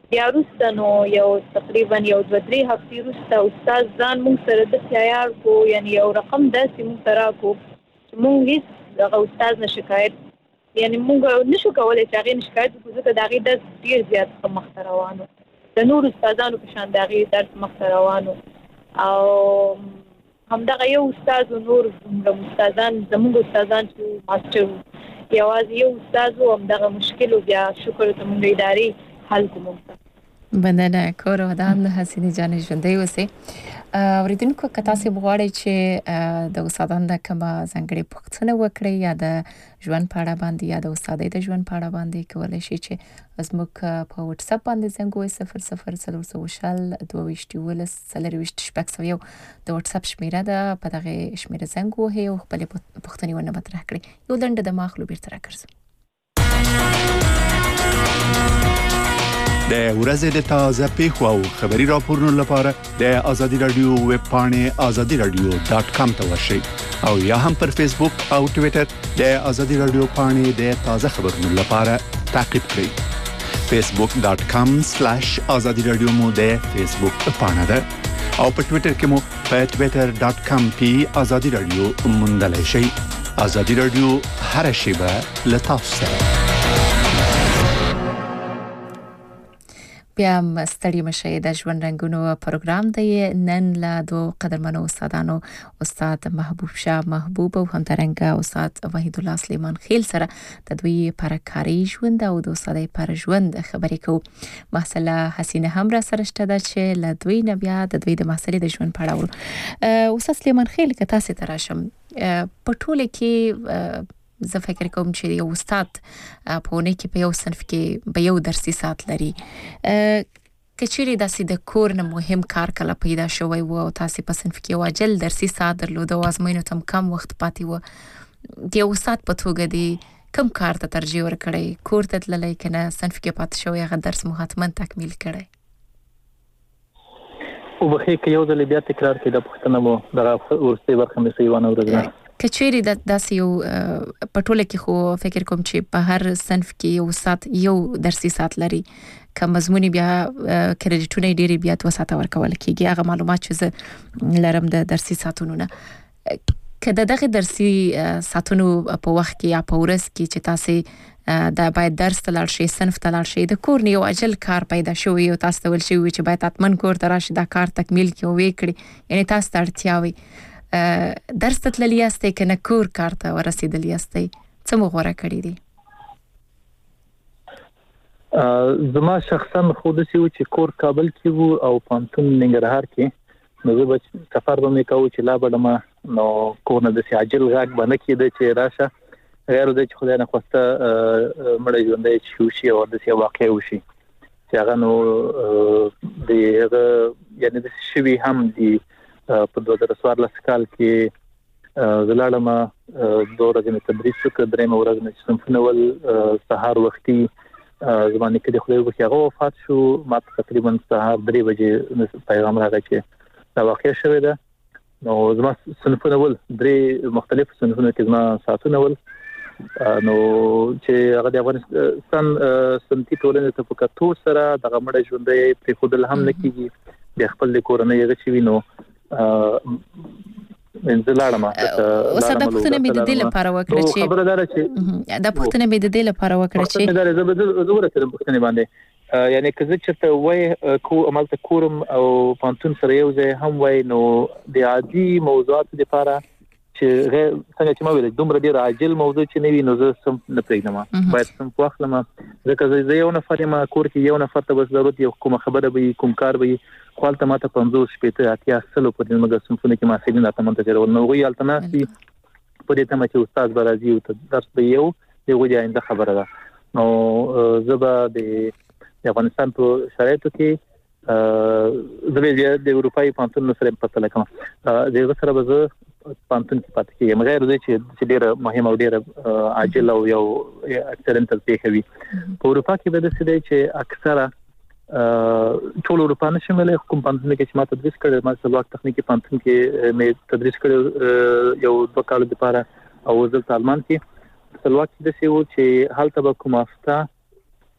بیا وروسته نو یو تقریبا 2-3 هفتې وروسته استاد ځان موږ سره د تیار کو، یعنی یو رقم داسې موږ سره کو چې موږ هیڅ دغه استاد نه شکایت، یعنی موږ نشو کولای چې هغه شکایت وکړو ځکه د هغې درس ډېر زیات مخته روانو، د نورو استادانو په شان د هغې درس مخته روانو. او همدغه یو استاد و نور استادان زموږ استادان چې ماسټر یوازې یو استاد و، همدغه مشکل و بیا شکر ته موږ ادارې حل کوم. بندنه کور ودان حسینه جان ژوندۍ اوسې. اوریدونکو که تاسو غواړئ چې د استادانو د کومه ځانګړې پوښتنه وکړئ یا د ژوند په اړه باندې یا د استادۍ د ژوند په اړه باندې، کولای شئ چې زموږ په واتس اپ باندې زنګ ووهئ 00401414 د واتس اپ شمیره ده، په دغه شمیره زنګ ووهئ او خپل پوښتنې ونه مطرح کړئ. یو لنډه د ماخلو بیرته راګرځو. د ورځې د تازه پیښو او خبري راپورونو لپاره د ازادي رادیو ویب پاڼې azadiradio.com ته ورشئ او یا هم پر فیسبوک او ټوئیټر د ازادي رادیو پاڼې د تازه خبرونو لپاره تعقیب کړئ. facebook.com/azadi radio مو د فیسبوک پاڼه ده او په ټوئیټر کې مو په twitter.com/azadi radio موندلای شئ. ازادي رادیو هر شیبه له تاسو سره. بیا مستړی مشه د ژوند رنگونو پروګرام دی. نن له دو قدرمنو استادانو، استاد محبوب شاه محبوب او همدارنګه استاد وحید الله سلیمان خیل سره د دوی پر کاري ژوند او د استادۍ پر ژوند خبرې کوو. محصله حسینه هم را سره شته ده چې له دوی نه بیا د دوی د محصلې د ژوند په اړه ورو. استاد سلیمان خیل که تاسو ته راشم، په ټوله کې زه فکر کوم چې یو استاد په اونۍ کې په یو صنف کې به یو درسي ساعت لري. کچېرې داسې د کور نه مهم کار کله پیدا شوی و او تاسو په صنف کې یو عاجل درسي ساعت درلود او ازموینو ته کم وخت پاتې و، د یو استاد په توګه دی کوم کار ته ترجیح ورکړئ؟ کور ته تللی که نه صنف کې پاتې شوی هغه درس مو حتما تکمیل کړی؟ وبخښئ که یو ځل بیا تکرار کړئ دا پوښتنه مو دغه وروستۍ برخه مې صحیح ونه اورېدله. کچېرې داسې یو په ټوله کې خو فکر کوم چې په هر صنف کې یو استاد یو درسي ساعت لري، که مضمون بیا کریډیټونه ډېرې بیا 2 ساعته ورکول کېږي، هغه معلومات چې زه لرم د درسي ساعتونو نه. که د دغه درسي ساعتونو په وخت کې یا په ورځ کې چې تاسو دا باید درس ته لاړ شئ، صنف ته لاړ شئ، د کور نه یو عاجل کار پیدا شوی او تاسو ته ویل شوي چې باید حتما کور ته راشئ دا کار تکمیل کړئ او ویې کړئ، یعنې تاسو ته اړتیا وي درس ته تللی یاستئ که نه کور کار ته ورسېدلی یاستئ، څه مو غوره کړي دي؟ زما شخصا خو داسې و چې کور کابل کې و او پوهنتون ننګرهار کې، نو زه به سفر به مې کوو چې لا بډمه، نو کور نه داسې عاجل غږ به نه کېده چې راشه، غیر دی چې خدای نخواسته مړی ژوندی چې وشي او داسې واقع وشي چې هغه نو د هغه یعنې داسې شوي هم دي. په 2014 کال کې زه لاړم، 2 ورځې مې تدریس وکړ، درېیمه ورځ مې چې صنفونه ول سهار وختي زما نیکه د خدای وبخښي هغه وفات شو، ما ته تقریبا سهار 3 بجې پیغام راغی چې دا واقع شوې ده. نو زما صنفونه ول 3 مختلف صنفونه کې زما ساعتونه ول، نو چې هغه د افغانستان صنفي ټولنې ته په کتو سره دغه مړی ژوندی پرېښودل هم نه کېږي، بیا خپل د کورنۍ هغه چې وي نو انځلاړم. اوس دا پوښتنه مې د دې لپاره وکړه چې خبره ده چې دا پوښتنه مې د دې لپاره وکړه چې دا زه ورته پوښتنه باندې یعنی که زه چېرته وای کو عملته کورم او پانتون سره یو ځای هم وای، نو د عادي موضوعاتو لپاره چې څنګه چې ما ویل دومره ډیر عاجل موضوع چې نه وي، نو زه سم نه پرېږدم، باید سم واخلم، ځکه زه یو نفر یم کور کې، یو نفر ته بس ضرورت یو کومه خبره به کوم کار به خپل ماته 50 شپېته اتیا سلو په دې مګر صنفونه کې محصلین راته منتظر ول، نو غوي التناسي په دې تمه چې استاد به راځي او درس به یو دغه د آینده خبره ده. نو زه به د افغانستان په شرایطو کې زه به د اروپאי پانتون سره په تل کوم دغه سره به زه پانتون کې پاتې کېږم، غیر دې چې ډېر مهم او ډېر عاجل او یو اکسیډنټل پیښه وي. په اروپا کې به داسې دی چې اکثره ټول اروپا نه شامل کوم پانتون کې چې ما تدریس کړی، ما سلواک تخنیکی پانتون کې مې تدریس کړی یو 2 کال لپاره، او زه په آلمان کې سلواک کې داسې و چې هلته به کوم هفته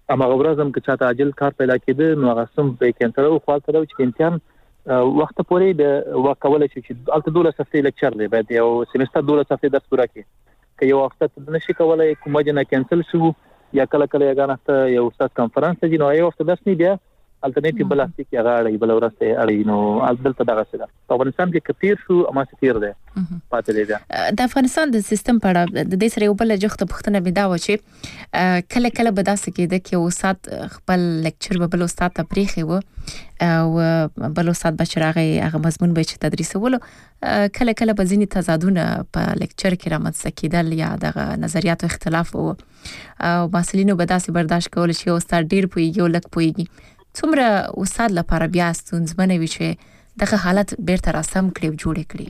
اما غوړزم کې چاته عاجل کار پیدا کېده نو هغه سم په کینټر او خپل تر چې امتحان وخت پورې د واکول چې الته 12 هفتې لیکچر دی باید یو سیمستر 12 هفتې درس پوره کړي که یو وخت نشي کولای کومه جنا کینسل شو یا کله کله یګانه یو استاد کانفرنس دی نو یو وخت درس نه بیا الټرنیټیو بل اصلي کې غاړي بل ورسته اړي نو دلته دغه څه په افغانستان کې کثیر شو اما کثیر دی پاتې دی د افغانستان د سیستم په اړه د دې سره یو بل جوخته پښتنه بدا و چې کله کله به داسې کېده چې استاد خپل لیکچر به بل استاد ته پریخي و او بل استاد بشراغه هغه مضمون به چې تدریسولو کله کله به ځینې تضادونه په لیکچر کې رامنځته کېدل یا د نظریاتو اختلاف او مسلینو به داسې برداشت کول چې استاد ډیر پویږي او لږ پویږي څومره استاد لپاره بیا ستونزمنه وي چې دغه حالت بیرته راسم کړي او جوړ کړي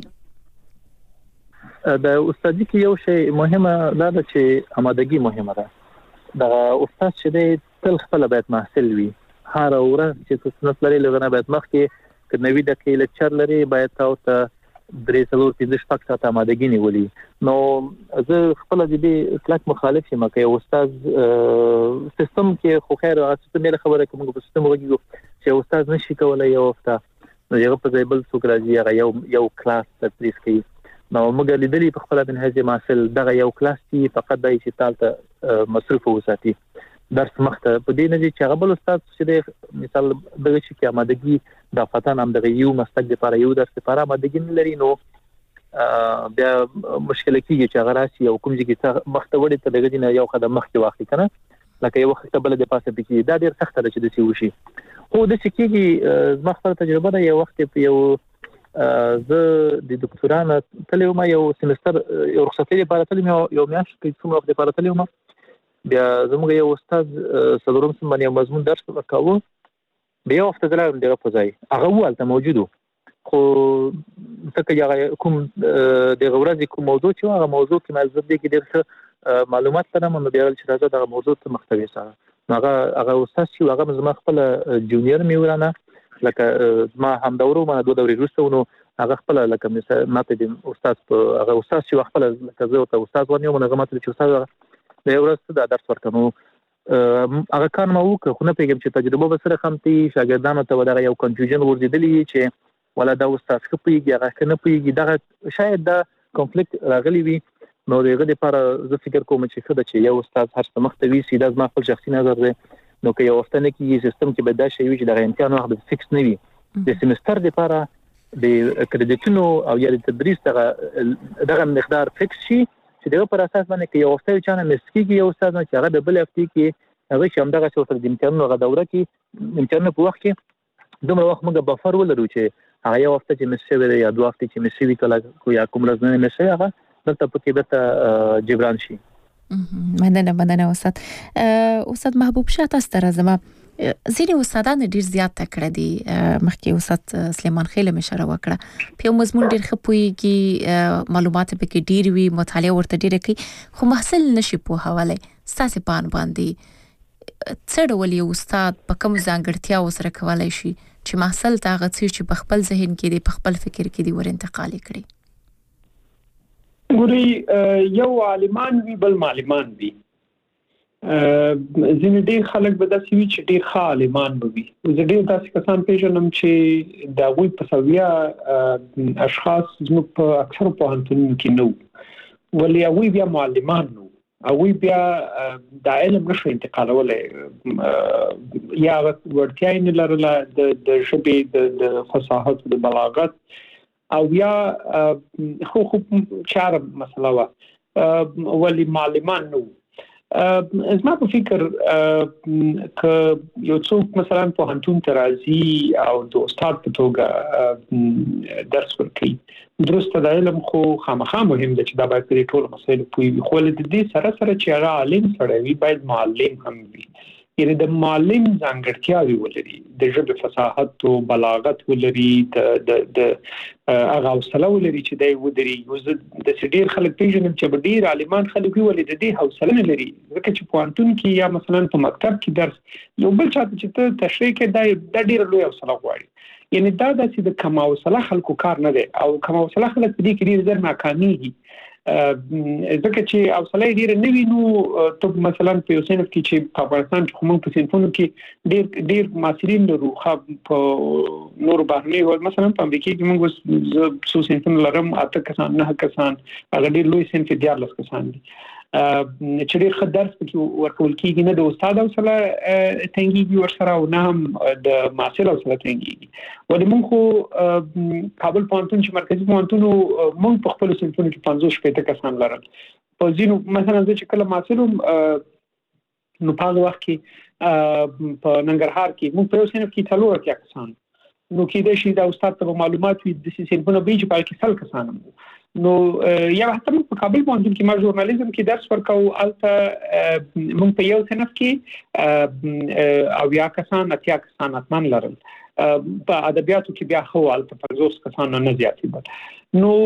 د استادي کې یو شی مهمه دا ده چې آمادګي مهمه ده د استاد چې دی تل خپل باید محصل وي هر ورځ چې سنت لري لغنه باید مخکې کنوي د کې لیکچر لري باید تاسو ته درې څلور پنځه شپږ ساعت آمادګي نیولي نو زه خپل د دې کلک مخالف یم چې استاد سیستم کې خو خیر سیستم له خبره کوم په سیستم وګورئ چې استاد نشي کولای یو وخت نو یو په ځای بل څوک راځي هغه یو کلاس تدریس کوي نو موږ لیدلی په خپل منهج محصل دغه یو کلاس کې فقط دای چې تالته مصرف وساتي درس مخته په دې نه چې هغه بل استاد چې مثال دغه چې کې آمادګي د فتن هم دغه یو مستق لپاره یو درس لپاره آمادګي نه لري نو بیا مشکل کېږي چې هغه راشي او کوم چې مخته وړي ته دغه دینه یو قدم مخکې واخلي کنه لکه یو وخت بل د پاسه پکې دا ډیر سخت ده چې د سی وشي خو د څه کېږي زما خپل تجربه ده یو وخت په یو زه د دکتورانه تلم یو سیمستر یو رخصتي لپاره تلم یو میاشت کې څومره وخت لپاره تلم بیا زموږ یو استاد صدروم سم باندې مضمون درس وکاوه بیا وخت دلته دغه فزای هغه ولته موجودو خو څنګه کوم د غوړځ کوم موضوع چې هغه موضوع کې مزد دي کې ډېر معلومات سره مونږ بیا چې راځو دغه موضوع ته مختوي سره هغه استاد چې هغه زما خپل جونیور میورانه لکه ما هم دورو ما دوه دورې وروسته نو هغه خپل لکه مثلا ماته د استاد په هغه استاد چې خپل لکه زه او استاد ونیو موږ ماته چې استاد د ورځ د درس ورکونو هغه کار ما وکړ خو نه پیګم چې تجربه به سره خمتي شاګردانو ته ودغه یو کنفیوژن ورزيدلی چې ولا دا استاد خپيږي هغه نه پیږي دا شاید دا کنفلیکټ راغلی وي نو دغه لپاره زه فکر کوم چې خدای چې یو استاد هر څه مختوي سیده ما خپل شخصي نظر دی نو که یو وختنه کې سیستم کې به دا شی وي چې د امتحان وخت فکس نه وي د سیمستر لپاره د کریډټونو او یا د تدریس دغه مقدار فکس شي چې دغه پر اساس باندې کې یو وخت چانه مسکیږي یو استاد چې هغه د بل هفته کې هغه چې همدغه څه تر د امتحانونو غو دوره کې امتحان په وخت کې دومره وخت موږ بفر ولرو چې هغه یو وخت چې مسوي یا دوه وخت چې مسوي کله یا کوم ورځ نه مسوي هغه دلته پکې به جبران شي مننه استاد محبوب شاه تاسو ته راځم ځینې استادان ډیر زیات تکړه دي مخکې استاد سلیمان خیل مشره وکړه په مضمون ډیر خپويږي معلومات به کې ډیر وی مطالعه ورته ډیر کوي خو محصل نشي په حواله ستاسو پان باندې څه ډول یو استاد په کوم ځانګړتیا وسره کولای شي چې محصل ته غوښتي چې په خپل ذهن کې دی په خپل فکر کې دی ور انتقال کړي ګوري یو عالمان وی بل معلمان وی ځینې ډېر خلک به داسې وي چې ډېر ښه عالمان به وي زه ډېر داسې کسان پیژنم چې د هغوی په سویه اشخاص زموږ په اکثرو پوهنتونونو کې نه وو ولې هغوی بیا معلمان نه وو هغوی بیا د علم نشو انتقالولی یا وړتیا یې نه لرله د ژبې د فصاحت د بلاغت او یا خو چاره مسله وه ولې معلمان نه وو زما په فکر ک یو څوک مثلا په هنتون ترازی او د استاد په توګه درس ورکوي درسته د علم خو خامخا مهم ده چې دا باید په ټول مسایلو پوهیږي خو د دې سره سره چې هغه عالم سره وي باید معلم هم وي یعنی د معلم ځانګړتیاوې ولري د ژبې فصاحت او بلاغت ولري د هغه حوصله ولري چې دی ودري د ډېر خلک پیژنم چې ډېر عالمان خلک وي ولې د دې حوصله نه لري ځکه چې پوهنتون کې یا مثلا په مکتب کې درس یو بل چاته چې ته تشریح کې دا ډېر لوی حوصله غواړي یعنی دا د کم حوصله خلکو کار نه دی او کم حوصله خلک په دې کې ډېر زر ناکامېږي ځکه چې اوسله ډیر نوی نو ته مثلا په صنف کې چې په افغانستان کې موږ په صنفونو کې ډیر ماسرین لرو په نور باندې مثلا په امریکا کې موږ څو صنفونه لرم 8 کسان 9 کسان هغه ډیر لوی صنف 14 کسان دي چې ډیر ښه درس پکې ورکول کېږي نه د استاد اوسله تنګيږي ورسره او نه هم د محصل اوسله تنګيږي ولې موږ خو کابل پوهنتون چې مرکزی پوهنتون موږ په خپل صنفونو کې 50 کسان لرل په ځینو مثلا چې کله محصلوم نو په هغه وخت کې په ننګرهار کې موږ په صنف کې 3 کسان نو کې د شي د استاد ته معلومات وي د صنفونو به چې په کې 100 کسان نو یا حتی په کابل پوهنتون کې ما ژورنالیزم کې درس ورکاو البته موږ په یو صنف کې او یا کسان اتیا کسان اتمن لرل په ادبیاتو کې بیا خو البته 50 کسان نه زیاتې نو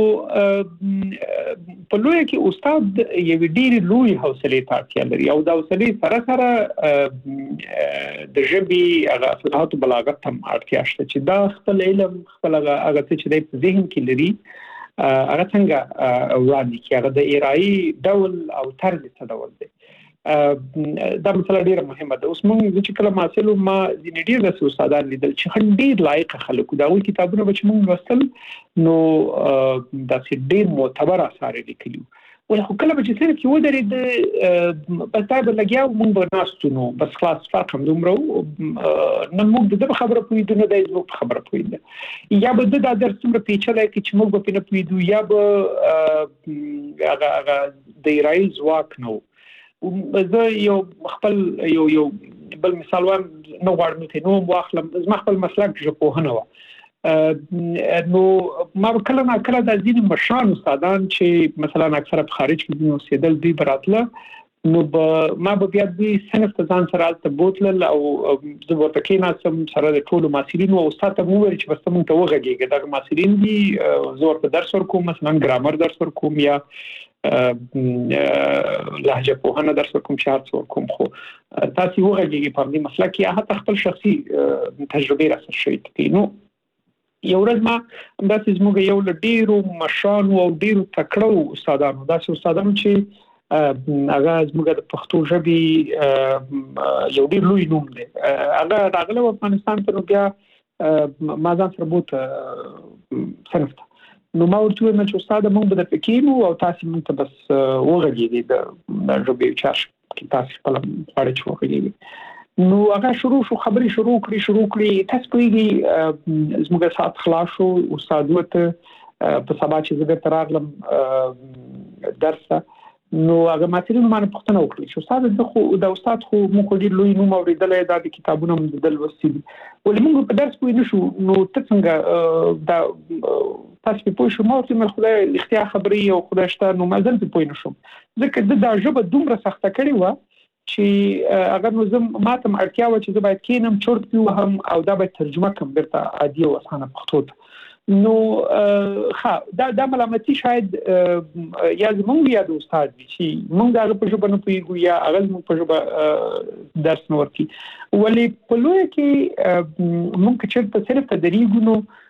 په لوی کې استاد یو ډیر لوی حوصله ته اړتیا لري او د حوصله سره د ژبې هغه فصاحت بلاغت هم اړتیا شته چې دا خپل علم خپل هغه چې د ذهن کې لري هغه څنګه وړاندې کی هغه د ایرای ډول او طرز څه ډول دی دا مسله ډیره مهمه ده اوس موږ چې کله محصل ما د ډیر د استادان لیدل چې ډیر لایق خلک دا وی کتابونه به چې موږ لوستل نو دا چې ډیر معتبر اثار لیکلي ول خو کله چې څنګه کې ودرې د بس دا لګیاو موږ ورناستو نو بس خلاص فرق هم دومره نو موږ د خبره پویدو نه د زموږ خبره پویده یا به د درس څومره پیچلې کې چې موږ به نه پویدو یا به هغه د ایرای ځواک نو زه یو خپل یو بل مثال وام نو غواړم ته نو واخلم زما خپل مسلک ژبپوهنه و نو ما کله نه کله د ځینې مشران استادان چې مثلا اکثره په خارج کې دي اوسېدل دي براتله نو ما به بیا د صنف ته ځان سره ته بوتل او د ورته کې ناسم سره د ټولو ماسرین او استاد ته مو ویل چې بس موږ ته وغږیږي دا ماسرین دي زور په درس ورکوم مثلا ګرامر درس ورکوم یا لهجه پوهنه درس کوم شرط کوم خو تاسو وګورئ په دې مسله کې حتی خپل شخصي تجربه راځي شي نو یو ورځ ما همداسې زموږ یو ډیرو مشان او ډیرو تکړو استادانو داسې استادانو چې هغه زموږ د پښتو ژبې یو ډیر لوی نوم دی هغه راغله افغانستان ته بیا ما ځان سره بوت صنف نو ما ورته ویل چې استاد موږ به د پکینو او تاسو موږ ته بس وګورئ د ژبې چارش کې تاسو په اړه چې وګورئ نو هغه شروع کړی تاسو پیږي زموږ سات خلاص شو استاد وته په سبا چې زه تر راغلم درس نو هغه ماتریال باندې پوښتنه وکړه چې استاد د استاد خو موږ ډیر لوی نوم اوریدلې د کتابونو مدل وسیل ولې موږ په درس پوه نشو نو څنګه دا تاسو په پوه شو مو چې خدای اختیار خبري او خدای شته نو مازال په پوه نشم ځکه د ژبه دومره سخته کړی و چې اگر نو زم ماتم اړتیا و چې زه باید کینم چورت پیو هم او دا باید ترجمه کوم برته عادي او اسانه پښتو نو دا ملامتي شاید یا زمونږ یا د استاد چې مونږ هغه په ژبه نه پوهیږو یا هغه زموږ په ژبه درس نه ورکوي ولې په لویه کې مونږ چېرته صرف ته درېږو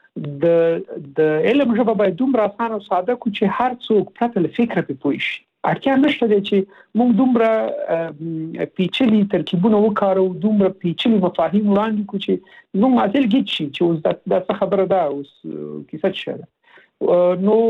نو د علم ژبه باید دومره اسانه او ساده کړو چې هر څوک پرته له فکره پرې پوه شي اړتیا نشته دی چې موږ دومره پیچلي ترکیبونه وکارو دومره پیچلي مفاهیم وړاندې کړو چې موږ مازال ګیج شي چې اوس دا څه خبره ده اوس کیسه څه نو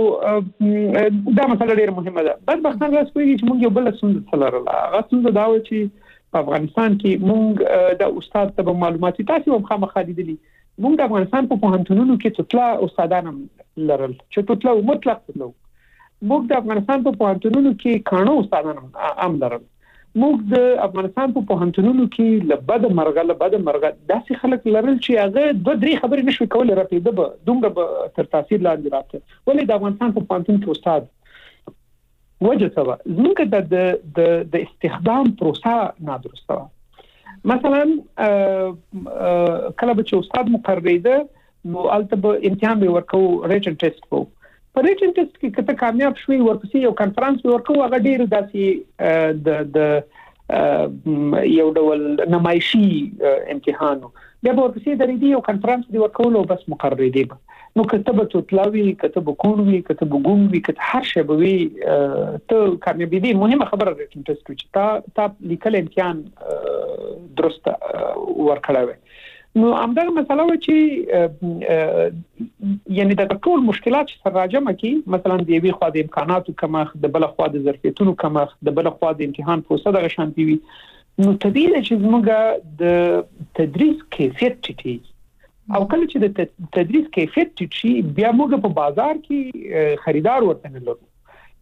دا مسله ډېره مهمه ده بدبختانه داسې پوهېږي چې موږ یو بله ستونزه لرله هغه ستونزه دا وه چې په افغانستان کې موږ د استاد ته به معلومات تاسې هم خامخا لیدلي موږ د افغانستان په پوهنتونونو کې توتله استادان هم لرل چې توتله مطلق تلو موږ د افغانستان په پوهنتونونو کې کانو استادان هم لرل موږ د افغانستان په پوهنتونونو کې لبد مرغه داسې خلک لرل چې هغه 2-3 خبرې نشوي کولای راپیده به دومره تر تاثیر لاندې راته ولې د افغانستان په پوهنتون کې استاد وجه سبا زموږ د استخدام پروسه نادرسته مثلا کله چې استاد مقرریده نو البته به امتحان به ورکو ریټن ټیسټ وو په ریټن ټیسټ کې کته کامیاب شوي ورپسې یو کانفرنس ورکو هغه ډیر داسې د یو ډول نمایشي امتحان بیا به ورپسې درېدي یو کنفرانس دی ورکول او بس مقرر دی. نو کتابه توتلاوي کتابه کونوي کتابه ګونوي کته هر شی به وي ته کامیابی دي. مهمه خبره ده چې تا لیکل امتحان درست ورکړاوي. نو همدغه مسله و چې یعنی د ټول مشکلات سره راجمه کی مثلا د یوې خوا د امکاناتو کمښت، د بل خوا د ظرفیتونو کمښت، د بل خوا د امتحان پروسه دغه شانتي وي. نو طبیعي ده چې موږ د تدریس کیفیت ټیټي او کله چې د تدریس کیفیت ټیټ شي بیا موږ په بازار کې خریدار ورته نه لرو.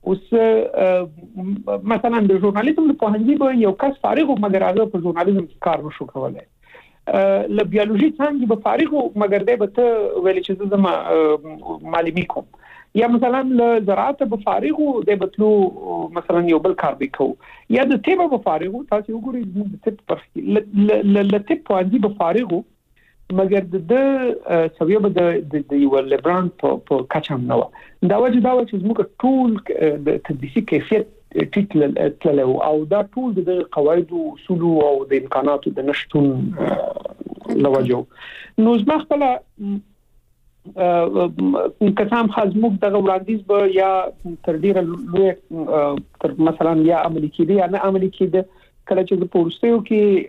اوس مثلا د ژورنالیزم په پوهنځي به یو کس فارغ و مګر هغه په ژورنالیزم کار نشو کولای. ل بیولوژي څنګه به فارغ و مګر دی به ته ویل چې زما معلومي کوم، یا مثلا ل زراعت به فارغ و دی به تلو مثلا یو بل کار وکاو، یا د طب به فارغ و تاسو وګورئ د طب پرخي ل طب پوهنځي به فارغ و مګر د سویه به د یو لیبران په کچم نه و. دا وجه دا چې موږ ټول د تدریسي کیفیت ټیټ تللو او دا ټول د قواعد او اصول او د امکاناتو د نشټون لوجو. نو زما خپل کسان خازموک دغه وړاندیز به یا تر ډیره لوی تر مثلا یا عملي کېدی یا نه عملي کېده. کله چې په ورستیو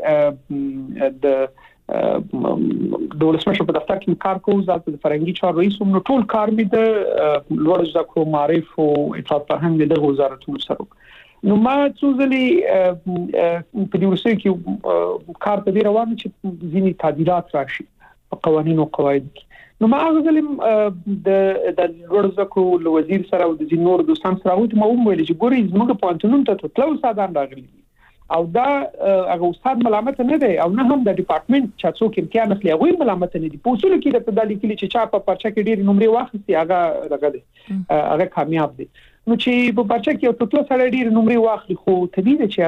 کې د ولسمشر په دفتر کې کار کوم، ځکه د فرنګي چار رئیس هم نو ټول کار می د لوړ زده کړو معرف او اطلاعات فرهنګ د وزارتونو سره. نو ما څو ځلې په دې ورسې کې کار په دې روان چې ځینی تعدیلات راشي په قوانینو او قواعد کې. نو ما هغه ځلې د لوړ زده کړو وزیر سره او د نور دوستان سره وته ما وویل چې ګوري زموږ په انټونم ته تلو ساده راغلي او دا هغه استاد ملامت نه دی او نه هم د ډپارټمنټ چې څوک امتحان اخلي هغه ملامت نه دي. په اصول کې د تدالي کې چې چا په پرچا کې ډیر نمرې واخلي هغه دغه دی هغه کامیاب دي. نو چې په پرچا کې یو ټول سره ډیر نمرې واخلي خو طبيعي چې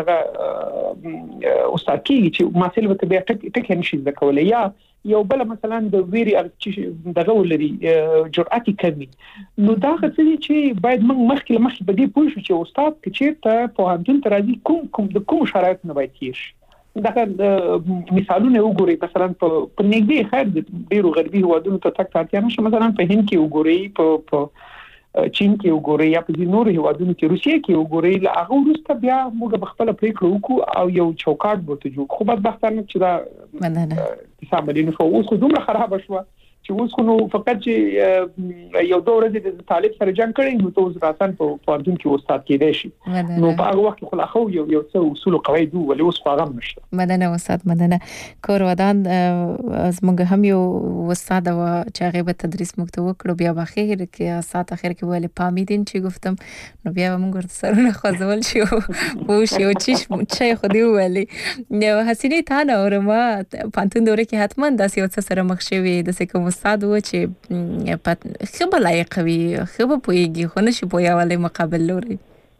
هغه استاد کې چې مسله به بیا ټک نشي د کولای یا یو بل مثلا د ویری دغه ولري جرأت کمی. نو دا څه چې باید موږ مخکې به دې پوه شو چې استاد چې ته په هندون ترازی کوم شرایط نه باید کیږي. دا مثالونه وګورئ مثلا په نږدې خیر د ډیرو غربي هوادونو ته تک تاتیا نشه مثلا په هند کې وګورئ په چین کې وګورئ یا په نورو هوادونو کې روسیې کې وګورئ. لا هغه وروسته بیا موږ خپل پریکړه وکړو او یو چوکاټ ورته جوړ خو بدبختانه چې دا مننه حسابونه خو اوس دومره خراب شو چې اوس نو فقط چې یو دوه ورځې د طالب سره جنگ کړي نو ته راتن په پوهنتون کې استاد کېدې شي. نو په هغه وخت خو خو یو څه اصول او قواعد ولې اوس خو هغه نشته. مننه استاد مننه. کور ودان از موږ هم یو استاد و چې هغه به تدریس موږ وکړو بیا بخیر کې ساعت اخر کې ویل پامیدین چې گفتم نو بیا موږ سرونه خوځول شو وو شو چې خو دی ویلي نو حسینه تا نه اورما پانتون دوره کې حتما داسې یو څه سره مخ شوي د کوم استاد و چې په خبره لایق وي خبره پويږي خو نشي پویاواله مقابل لوري.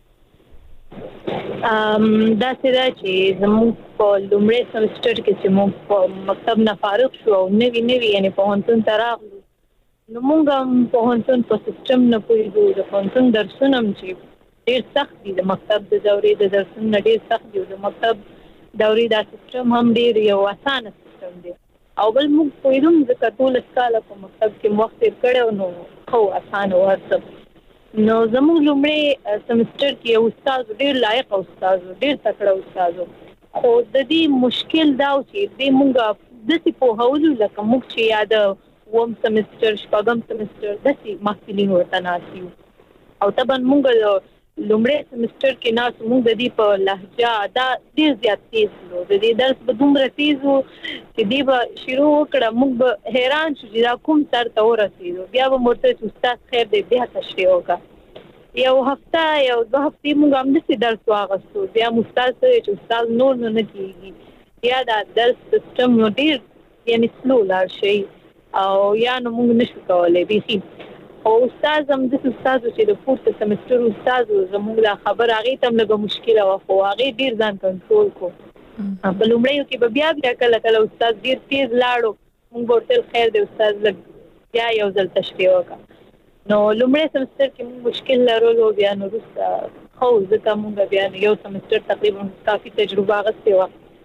دا څه چې زموږ په لومړي سمستر کې چې موږ په مکتب نه فارغ شو او نوی یعنی په هنتون تراغلو نو موږ په هنتون په سیستم نه پوهیږو. د هنتون درسونه چې ډېر سخت دي، د مکتب د دورې د درسونه ډېر سخت دي، د مکتب دورې د سیستم هم ډېر یو اسانه سیستم دی او بل موږ پوهیدم ځکه ټول سکاله په مکتب کې وخت تیر کړو نو خو اسانه ورته. نو زموږ لومړی سمستر کې یو استاد ډېر لایق استاد ډېر تکړه استاد خو د دې مشکل دا و چې دې موږ داسې پوهولو لکه موږ چې یاد وم سمستر شپږم سمستر داسې محصلین ورته ناست یو او طبعا موږ لومړی سمستر کې ناست موږ د دې په لهجه دا ډېر زیات تیز و، د دې درس به دومره تیز و چې دې به شروع وکړه موږ به حیران شو چې دا کوم سر ته ورسېدو. بیا به ورته چې استاد خیر دی بیا تشریح وکړه. یو هفته یو دوه هفتې موږ همداسې درس واخیستو. بیا مو استاد سره چې استاد نور نه کېږي بیا دا درس سیسټم نو ډېر یعنې سلو لاړ شي او یا نو موږ نشو کولی بیخي. او استاد هم داسې استاد و چې د پورته سمستر استاد و زموږ دا خبر هغې ته هم لږه مشکله وه خو هغې ډېر ځان کنټرول کړو. په لومړیو کې به بیا کله کله استاد ډېر تیز لاړو موږ به ورته خیر دی استاد لږ بیا یو ځل تشریح وکړه. نو لومړی سمستر کې موږ مشکل لرلو بیا نو وروسته خو ځکه موږ بیا یو سمستر تقریبا کافي تجربه اخیستې وه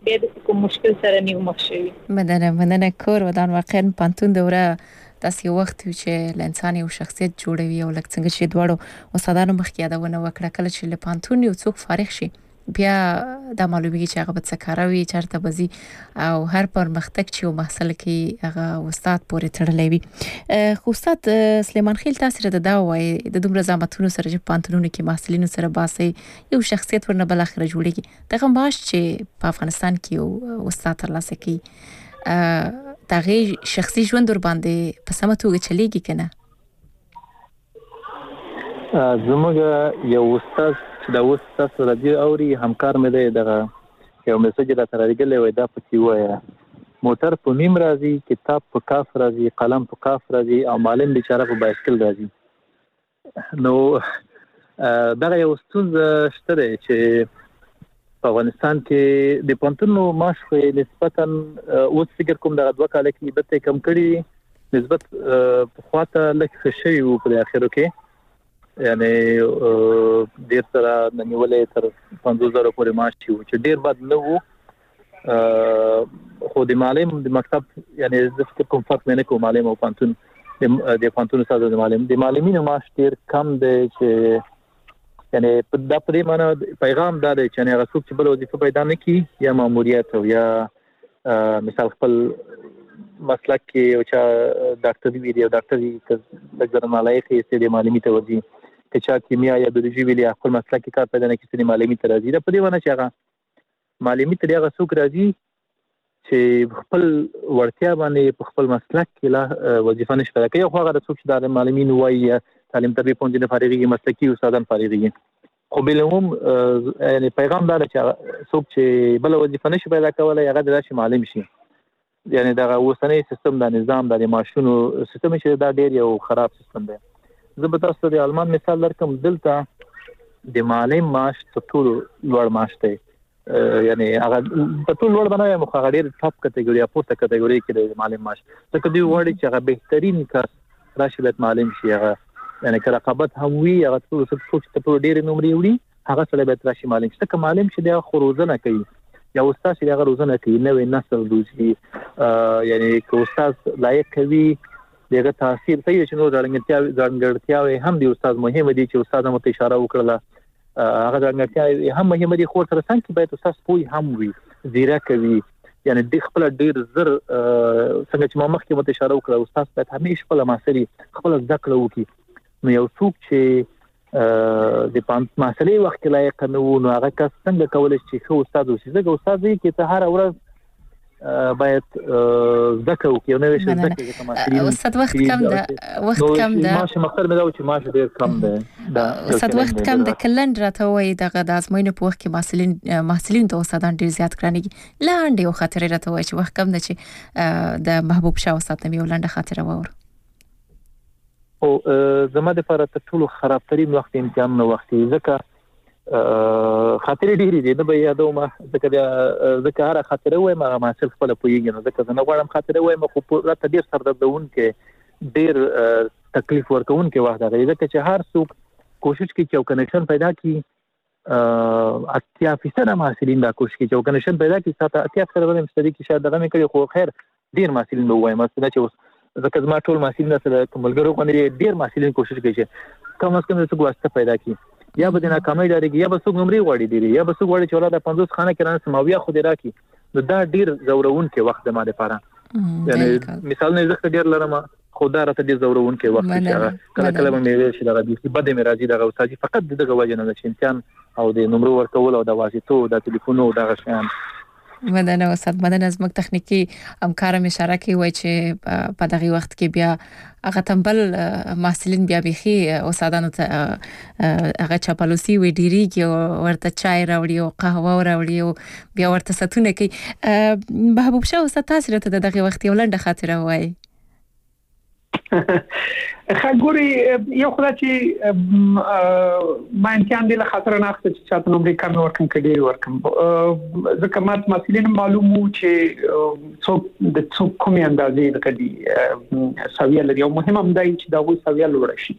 بیا د کوم مشکل سره نیو مخ شوی. مننه کور ودان واقعا پانتون دوره تاسو وخت چې لنسان یو شخصیت جوړوي او لکه څنګه چې دواړو استادانو مخکې یادونه وکړه کله چې له پانتون یو څوک فارغ شي بیا د معلومیږي چې هغه به څه کاروي چرته بزي او هر پرمختګ چې یو محصل کې هغه استاد پورې تړلې وي. خو استاد سلیمان خیل تاسو ته دا وایي د دومره زحمتونو سره چې پانتونونو کې محصلینو سره باسي یو شخصیت ورنه بل اخر جوړيږي دغه معاش چې په افغانستان کې یو استاد ترلاسه کوي دغه شخصي ژوند ور باندې په سمه توګه چلیږي کنه؟ زموږ یو استاد دا اوس تاسو راځي اوري همکار مې دی دغه یو میسج را سره لګلې وای دا پکې وای موټر په میم راځي کتاب په کاف راځي قلم په کاف راځي او معلم بیچاره په بایسکل راځي. نو دغه یو ستونزه شته چې په افغانستان کې د پانتونو معاش نسبتا اوس فکر کوم دغه 2 کال کې به کم کړي نسبت په خواته لکه شوی وو په اخرو کې یعنی ډیر سره ننولې تر 50,000 پورې معاش شو چې ډیر بد نه وو. خو د معلم د مکتب یعنی زه کوم فرق نه کوم معلم او پانتون د پانتون ساده د معلمینو معاش ډیر کم دی چې یعنی په د پرې معنی پیغام دا دی چې هغه څوک چې بل وظیفه پیدا نه کی یا ماموریت او یا مثال خپل مسلک کې او چې ډاکټر وی دی او ډاکټر یې د ځرمالای کې د معلمي ته ورځي چې چا کیمیا یا بیولوژي ویلي خپل مسلک کې کار پیدا نه کیږي معلمي ته راځي دا په دې ونه چې هغه معلمي ته هغه څوک راځي چې خپل ورتیا باندې په خپل مسلک کې لا وظیفه نشي پیدا کوي خو هغه څوک چې د معلمین وایي تعلیم تربیه پونځنه فارغي مسلکي استادان فارغي خو بلهم یعنی پیغام دا چې څوک چې بل وظیفه نشي پیدا کولای هغه د راشي معلم شي یعنی دا اوسنۍ سیستم د نظام د ماشونو سیستم چې دا ډیر یو خراب سیستم دی. زه به تاسو د آلمان مثال درکم دلته د معلم معاش ټول لوړ معاش دی یعنی هغه ټول لوړ بنوي مخه ډیر ټاپ کټګوري یا پورته کټګوري کې د معلم معاش ځکه دوی وړي چې هغه بهترین کس راشي د معلم شي هغه یعنی که رقابت هم وي هغه ټول څه ډیر نمرې وړي هغه سره به راشي معلم شي ځکه معلم چې د خروزنه کوي یا استاد چې هغه روزنه کوي نوې نسل دوی یعنی که استاد لایق کوي دغه تاثیر صحیح چې نو ځانګړتیاوي هم دی استاد مهم دي چې استاد مو ته اشاره وکړه هغه ځانګړتیاوي هم مهم دي خو تر څنګه باید استاد پوي هم وي زیرک وي یعنی د خپل ډیر زر څنګه چې ما مخکې مو ته اشاره وکړه استاد باید همیشه خپل مسلې خپل ذکر وکړي نو یو څوک چې د پانت مسلې وخت لایق نه وو نو هغه کس څنګه کولای شي چې استاد وي ځکه استاد یې کې ته هر ورځ باید ذکر وکړي نو شي ذکر کوم استاد وخت کم ده ماشه مختار مې دا چې ماشه ډیر کم ده دا استاد وخت کم ده کلند راته وای دغه د ازموینې په وخت کې محصلین ته استادان ډیر زیات کړنګي لاندې او خاطر راته وای چې وخت کم ده چې د محبوب شاه استاد مې ولنده خاطر وور او زما د لپاره ټول خرابترین وخت امتحان نو وخت ځکه خاطر ډیری دي نه به یادوم ځکه هر خاطر وای ما مسل خپل پویږي نو ځکه زه نه غواړم خاطر وای ما خو راته ډیر سردردون کې ډیر تکلیف ورکون کې وخت راغلی ځکه چې هر څوک کوشش کوي چې یو کنیکشن پیدا کړي 80% محصلین دا کوشش کوي چې یو کنیکشن پیدا کړي ساته 80% باندې مستدی کې شاید دغه مې کړی خو خیر ډیر محصلین به وای مثلا چې ځکه زما ټول محصلین سره کوملګرو باندې ډیر محصلین کوشش کوي چې کم از کم څه واسطه پیدا کړي یا به د ناکامۍ لري یا به څوک نمرې وړي دي یا به څوک وړي چې ولا د 50 خانه کې رانه سماویا خو دې راکې نو دا ډیر زورون کې وخت د ما لپاره یعنی مثال نه زه ډیر لرم خو دا راته ډیر زورون کې وخت چې کله کله مې شي دغه دې بده مې راځي دغه استاد فقط دغه وجه نه چې امتحان او د نمرو ورکول او د واسطو د ټلیفونو دغه شیان مدنه استاد مدنه زموږ تخنیکی همکار مې اشاره کوي وای چې په دغه وخت کې بیا هغه تنبل محصلین بیا بيخي استادانو ته هغه چاپلوسی وی ډیریږي ورته چای راوړي او قهوه راوړي او بیا ورته ستونه کوي محبوب شاه استاد تاسو ته دغه وخت یو لنډه خاطره وای خګوري یو خدای چې ما امتحان دی له خاطر نه اخته چې چاته نومري کار ورکم کډیر ورکم ځکه مات مسلین معلومو چې څوک کومې اندازې د کدي سویه لري او مهم هم دی چې دا وې سویه لوړ شي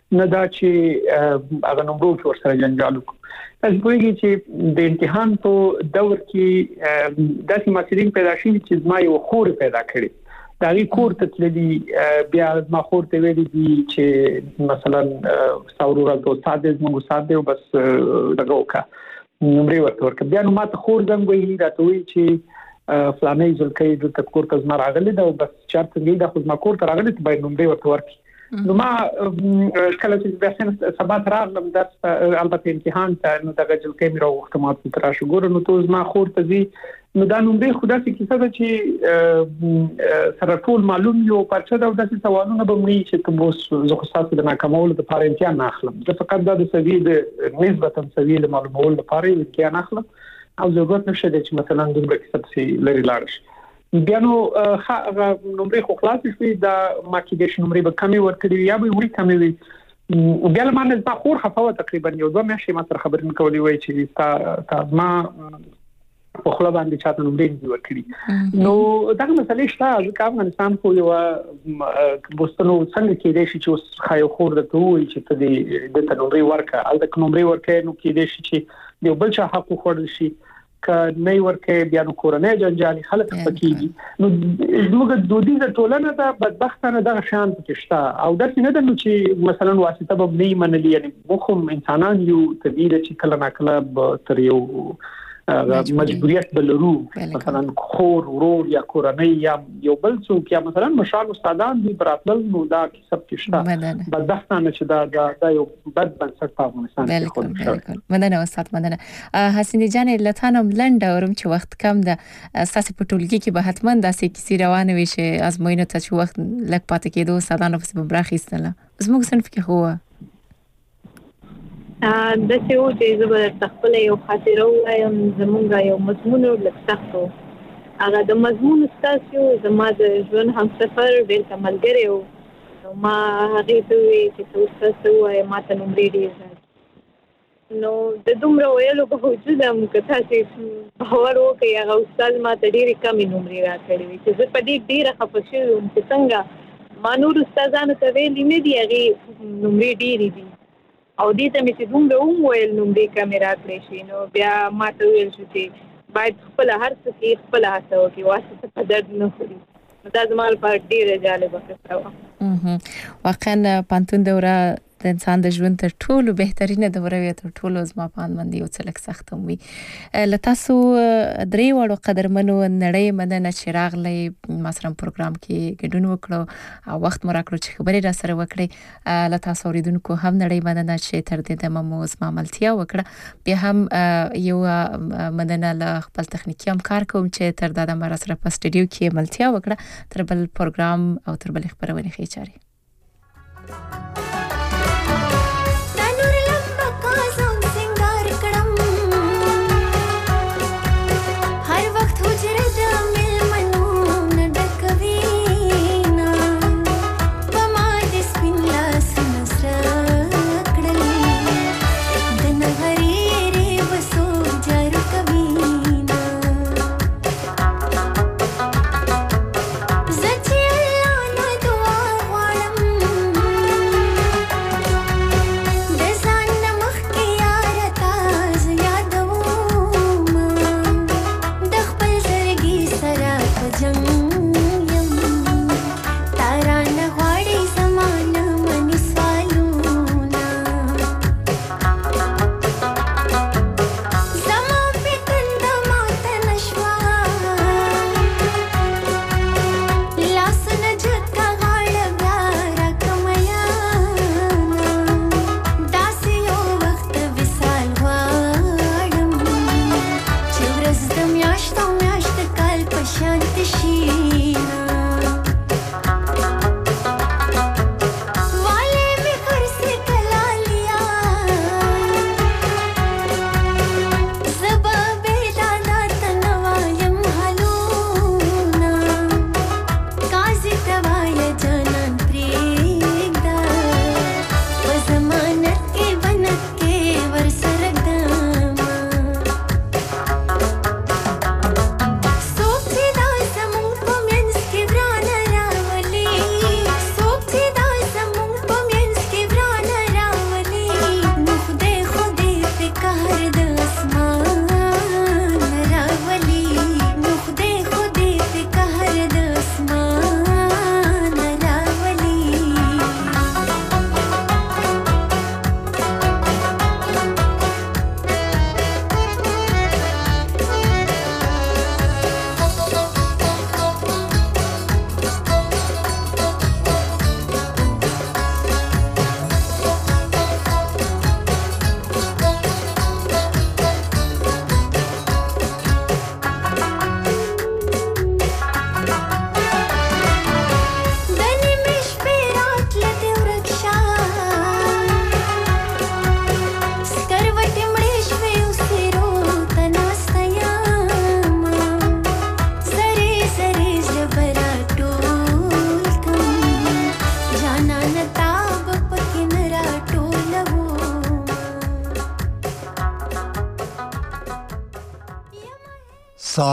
نه دا چې هغه نمبر کې ورسره جنجال وکړو. تاسو پوهیږئ چې د امتحان په دور کې داسې مسلې پیدا شي چې زما یو خور پیدا کړي دا غي کور ته تللی بیا ما خور ته ویلي دي چې مثلا څاورو راځو ساده موږ ساده بس دغوکا نمبر ورته بیا نو ما ته خور زنګ وی راته وی چې فلانه ځلکې د تکور ته زما راغلی دا بس چارت دی د خو زما کور ته راغلی ته باید نمبر ورته ورکړي. نو ما کله چې بیا سبا راغلم درس البته امتحان ته نو دغه ځلکې مې راوخته ما ته تراشه ګور نو تو زما خور ته زی نو دا نوم به خدا چې کیسه ده چې سره ټول معلوم یو پرچه دا د سوالونو به مې چې تاسو زه خو تاسو د ناکامولو لپاره امتحان نه اخلم زه فقط د سوي د نسبتا سوي د معلومولو لپاره امتحان اخلم او ضرورت نشته چې مثلا د کیسه لري لاړ شي بیا نو هغه نمبر خو خلاص شي دا ماکیدیش نمبر به کمی ورکړي یا به وړي کمی وي بیا له مانه په خور خفاوه تقریبا یو دوه میاشتې ما سره خبرې کولې وای چې تا ما په خپل باندې چاته نمبر دی ورکړي نو دا مسلې شته چې افغانستان خو یو بوستنو څنګه کېدې شي چې خایو خور د توي چې ته د نمبر ورکا ال د نمبر ورکې نو کېدې شي چې یو بل چا حق خور شي ک نه ورکه بیا نو کورنۍ جنجالي خلک پکېږي نو زموږ دودیزه ټولنه دا بدبختانه دغه شان پکشتا او درته نه ده چې مثلا واسطه به نه منلي یعنی مخم انسانان یو تدبیر چې کله نا کله تر یو مجبوریت بلرو مثلا خور ورور یا کورنۍ یا یو بل څوک یا مثلا مشال استادان دي براتل نو دا سب کشتا بدبختانه چې دا یو بد بنسټ په افغانستان کې بالکل مننه استاد مننه حسین جان لتانم لنډ اورم چې وخت کم ده اساسي په ټولګي کې به حتما داسې کیسې روانه وي چې ازموینه ته چې وخت لک پاتې کېدو استادانو په برخېستله زموږ صنف کې هو د څه و چې زبر تخپل یو خاطره وایم زمونږ یو مضمون لږ سختو هغه د مضمون استاسیو زما د ژوند همسفر ډېر کملګری و ما هغه ته وی چې تاسو وایم ما ته نوم ډېر نو د دومره ویلو په وجود هم کته چې باور وکړي هغه استاد ما ته ډېر کم نوم راکړي چې زه په دې ډېر خپه شوم چې څنګه ما نور استادانو ته ویلي نه دی هغه نوم ډېر دي او دې ته مې چې دومره ویل نوم دې کیمرا کړی شي نو بیا ما ته ویل شو چې باید خپل هر څه کې خپل هڅه وکړي واسطه په درد نه خوري دا زما لپاره ډېره جالبه کیسه وه واقعا پانتون دوره د انسان د ژوند تر ټولو بهترینه دوره وي تر ټولو زما په باندې یو څه لک سخت وي لتاسو درې وړو قدرمنو نړۍ مننه چې راغلی ما سره پروګرام کې ګډون وکړو او وخت مو راکړو چې خبرې را سره وکړي لتاسو اوریدونکو هم نړۍ مننه چې تر دې دمه مو زما ملتیا وکړه بیا هم یو مننه له خپل تخنیکی همکار کوم چې تر دا دمه را سره په سټډیو کې ملتیا وکړه تر بل پروګرام او تر بل خبرونه ښه چاري She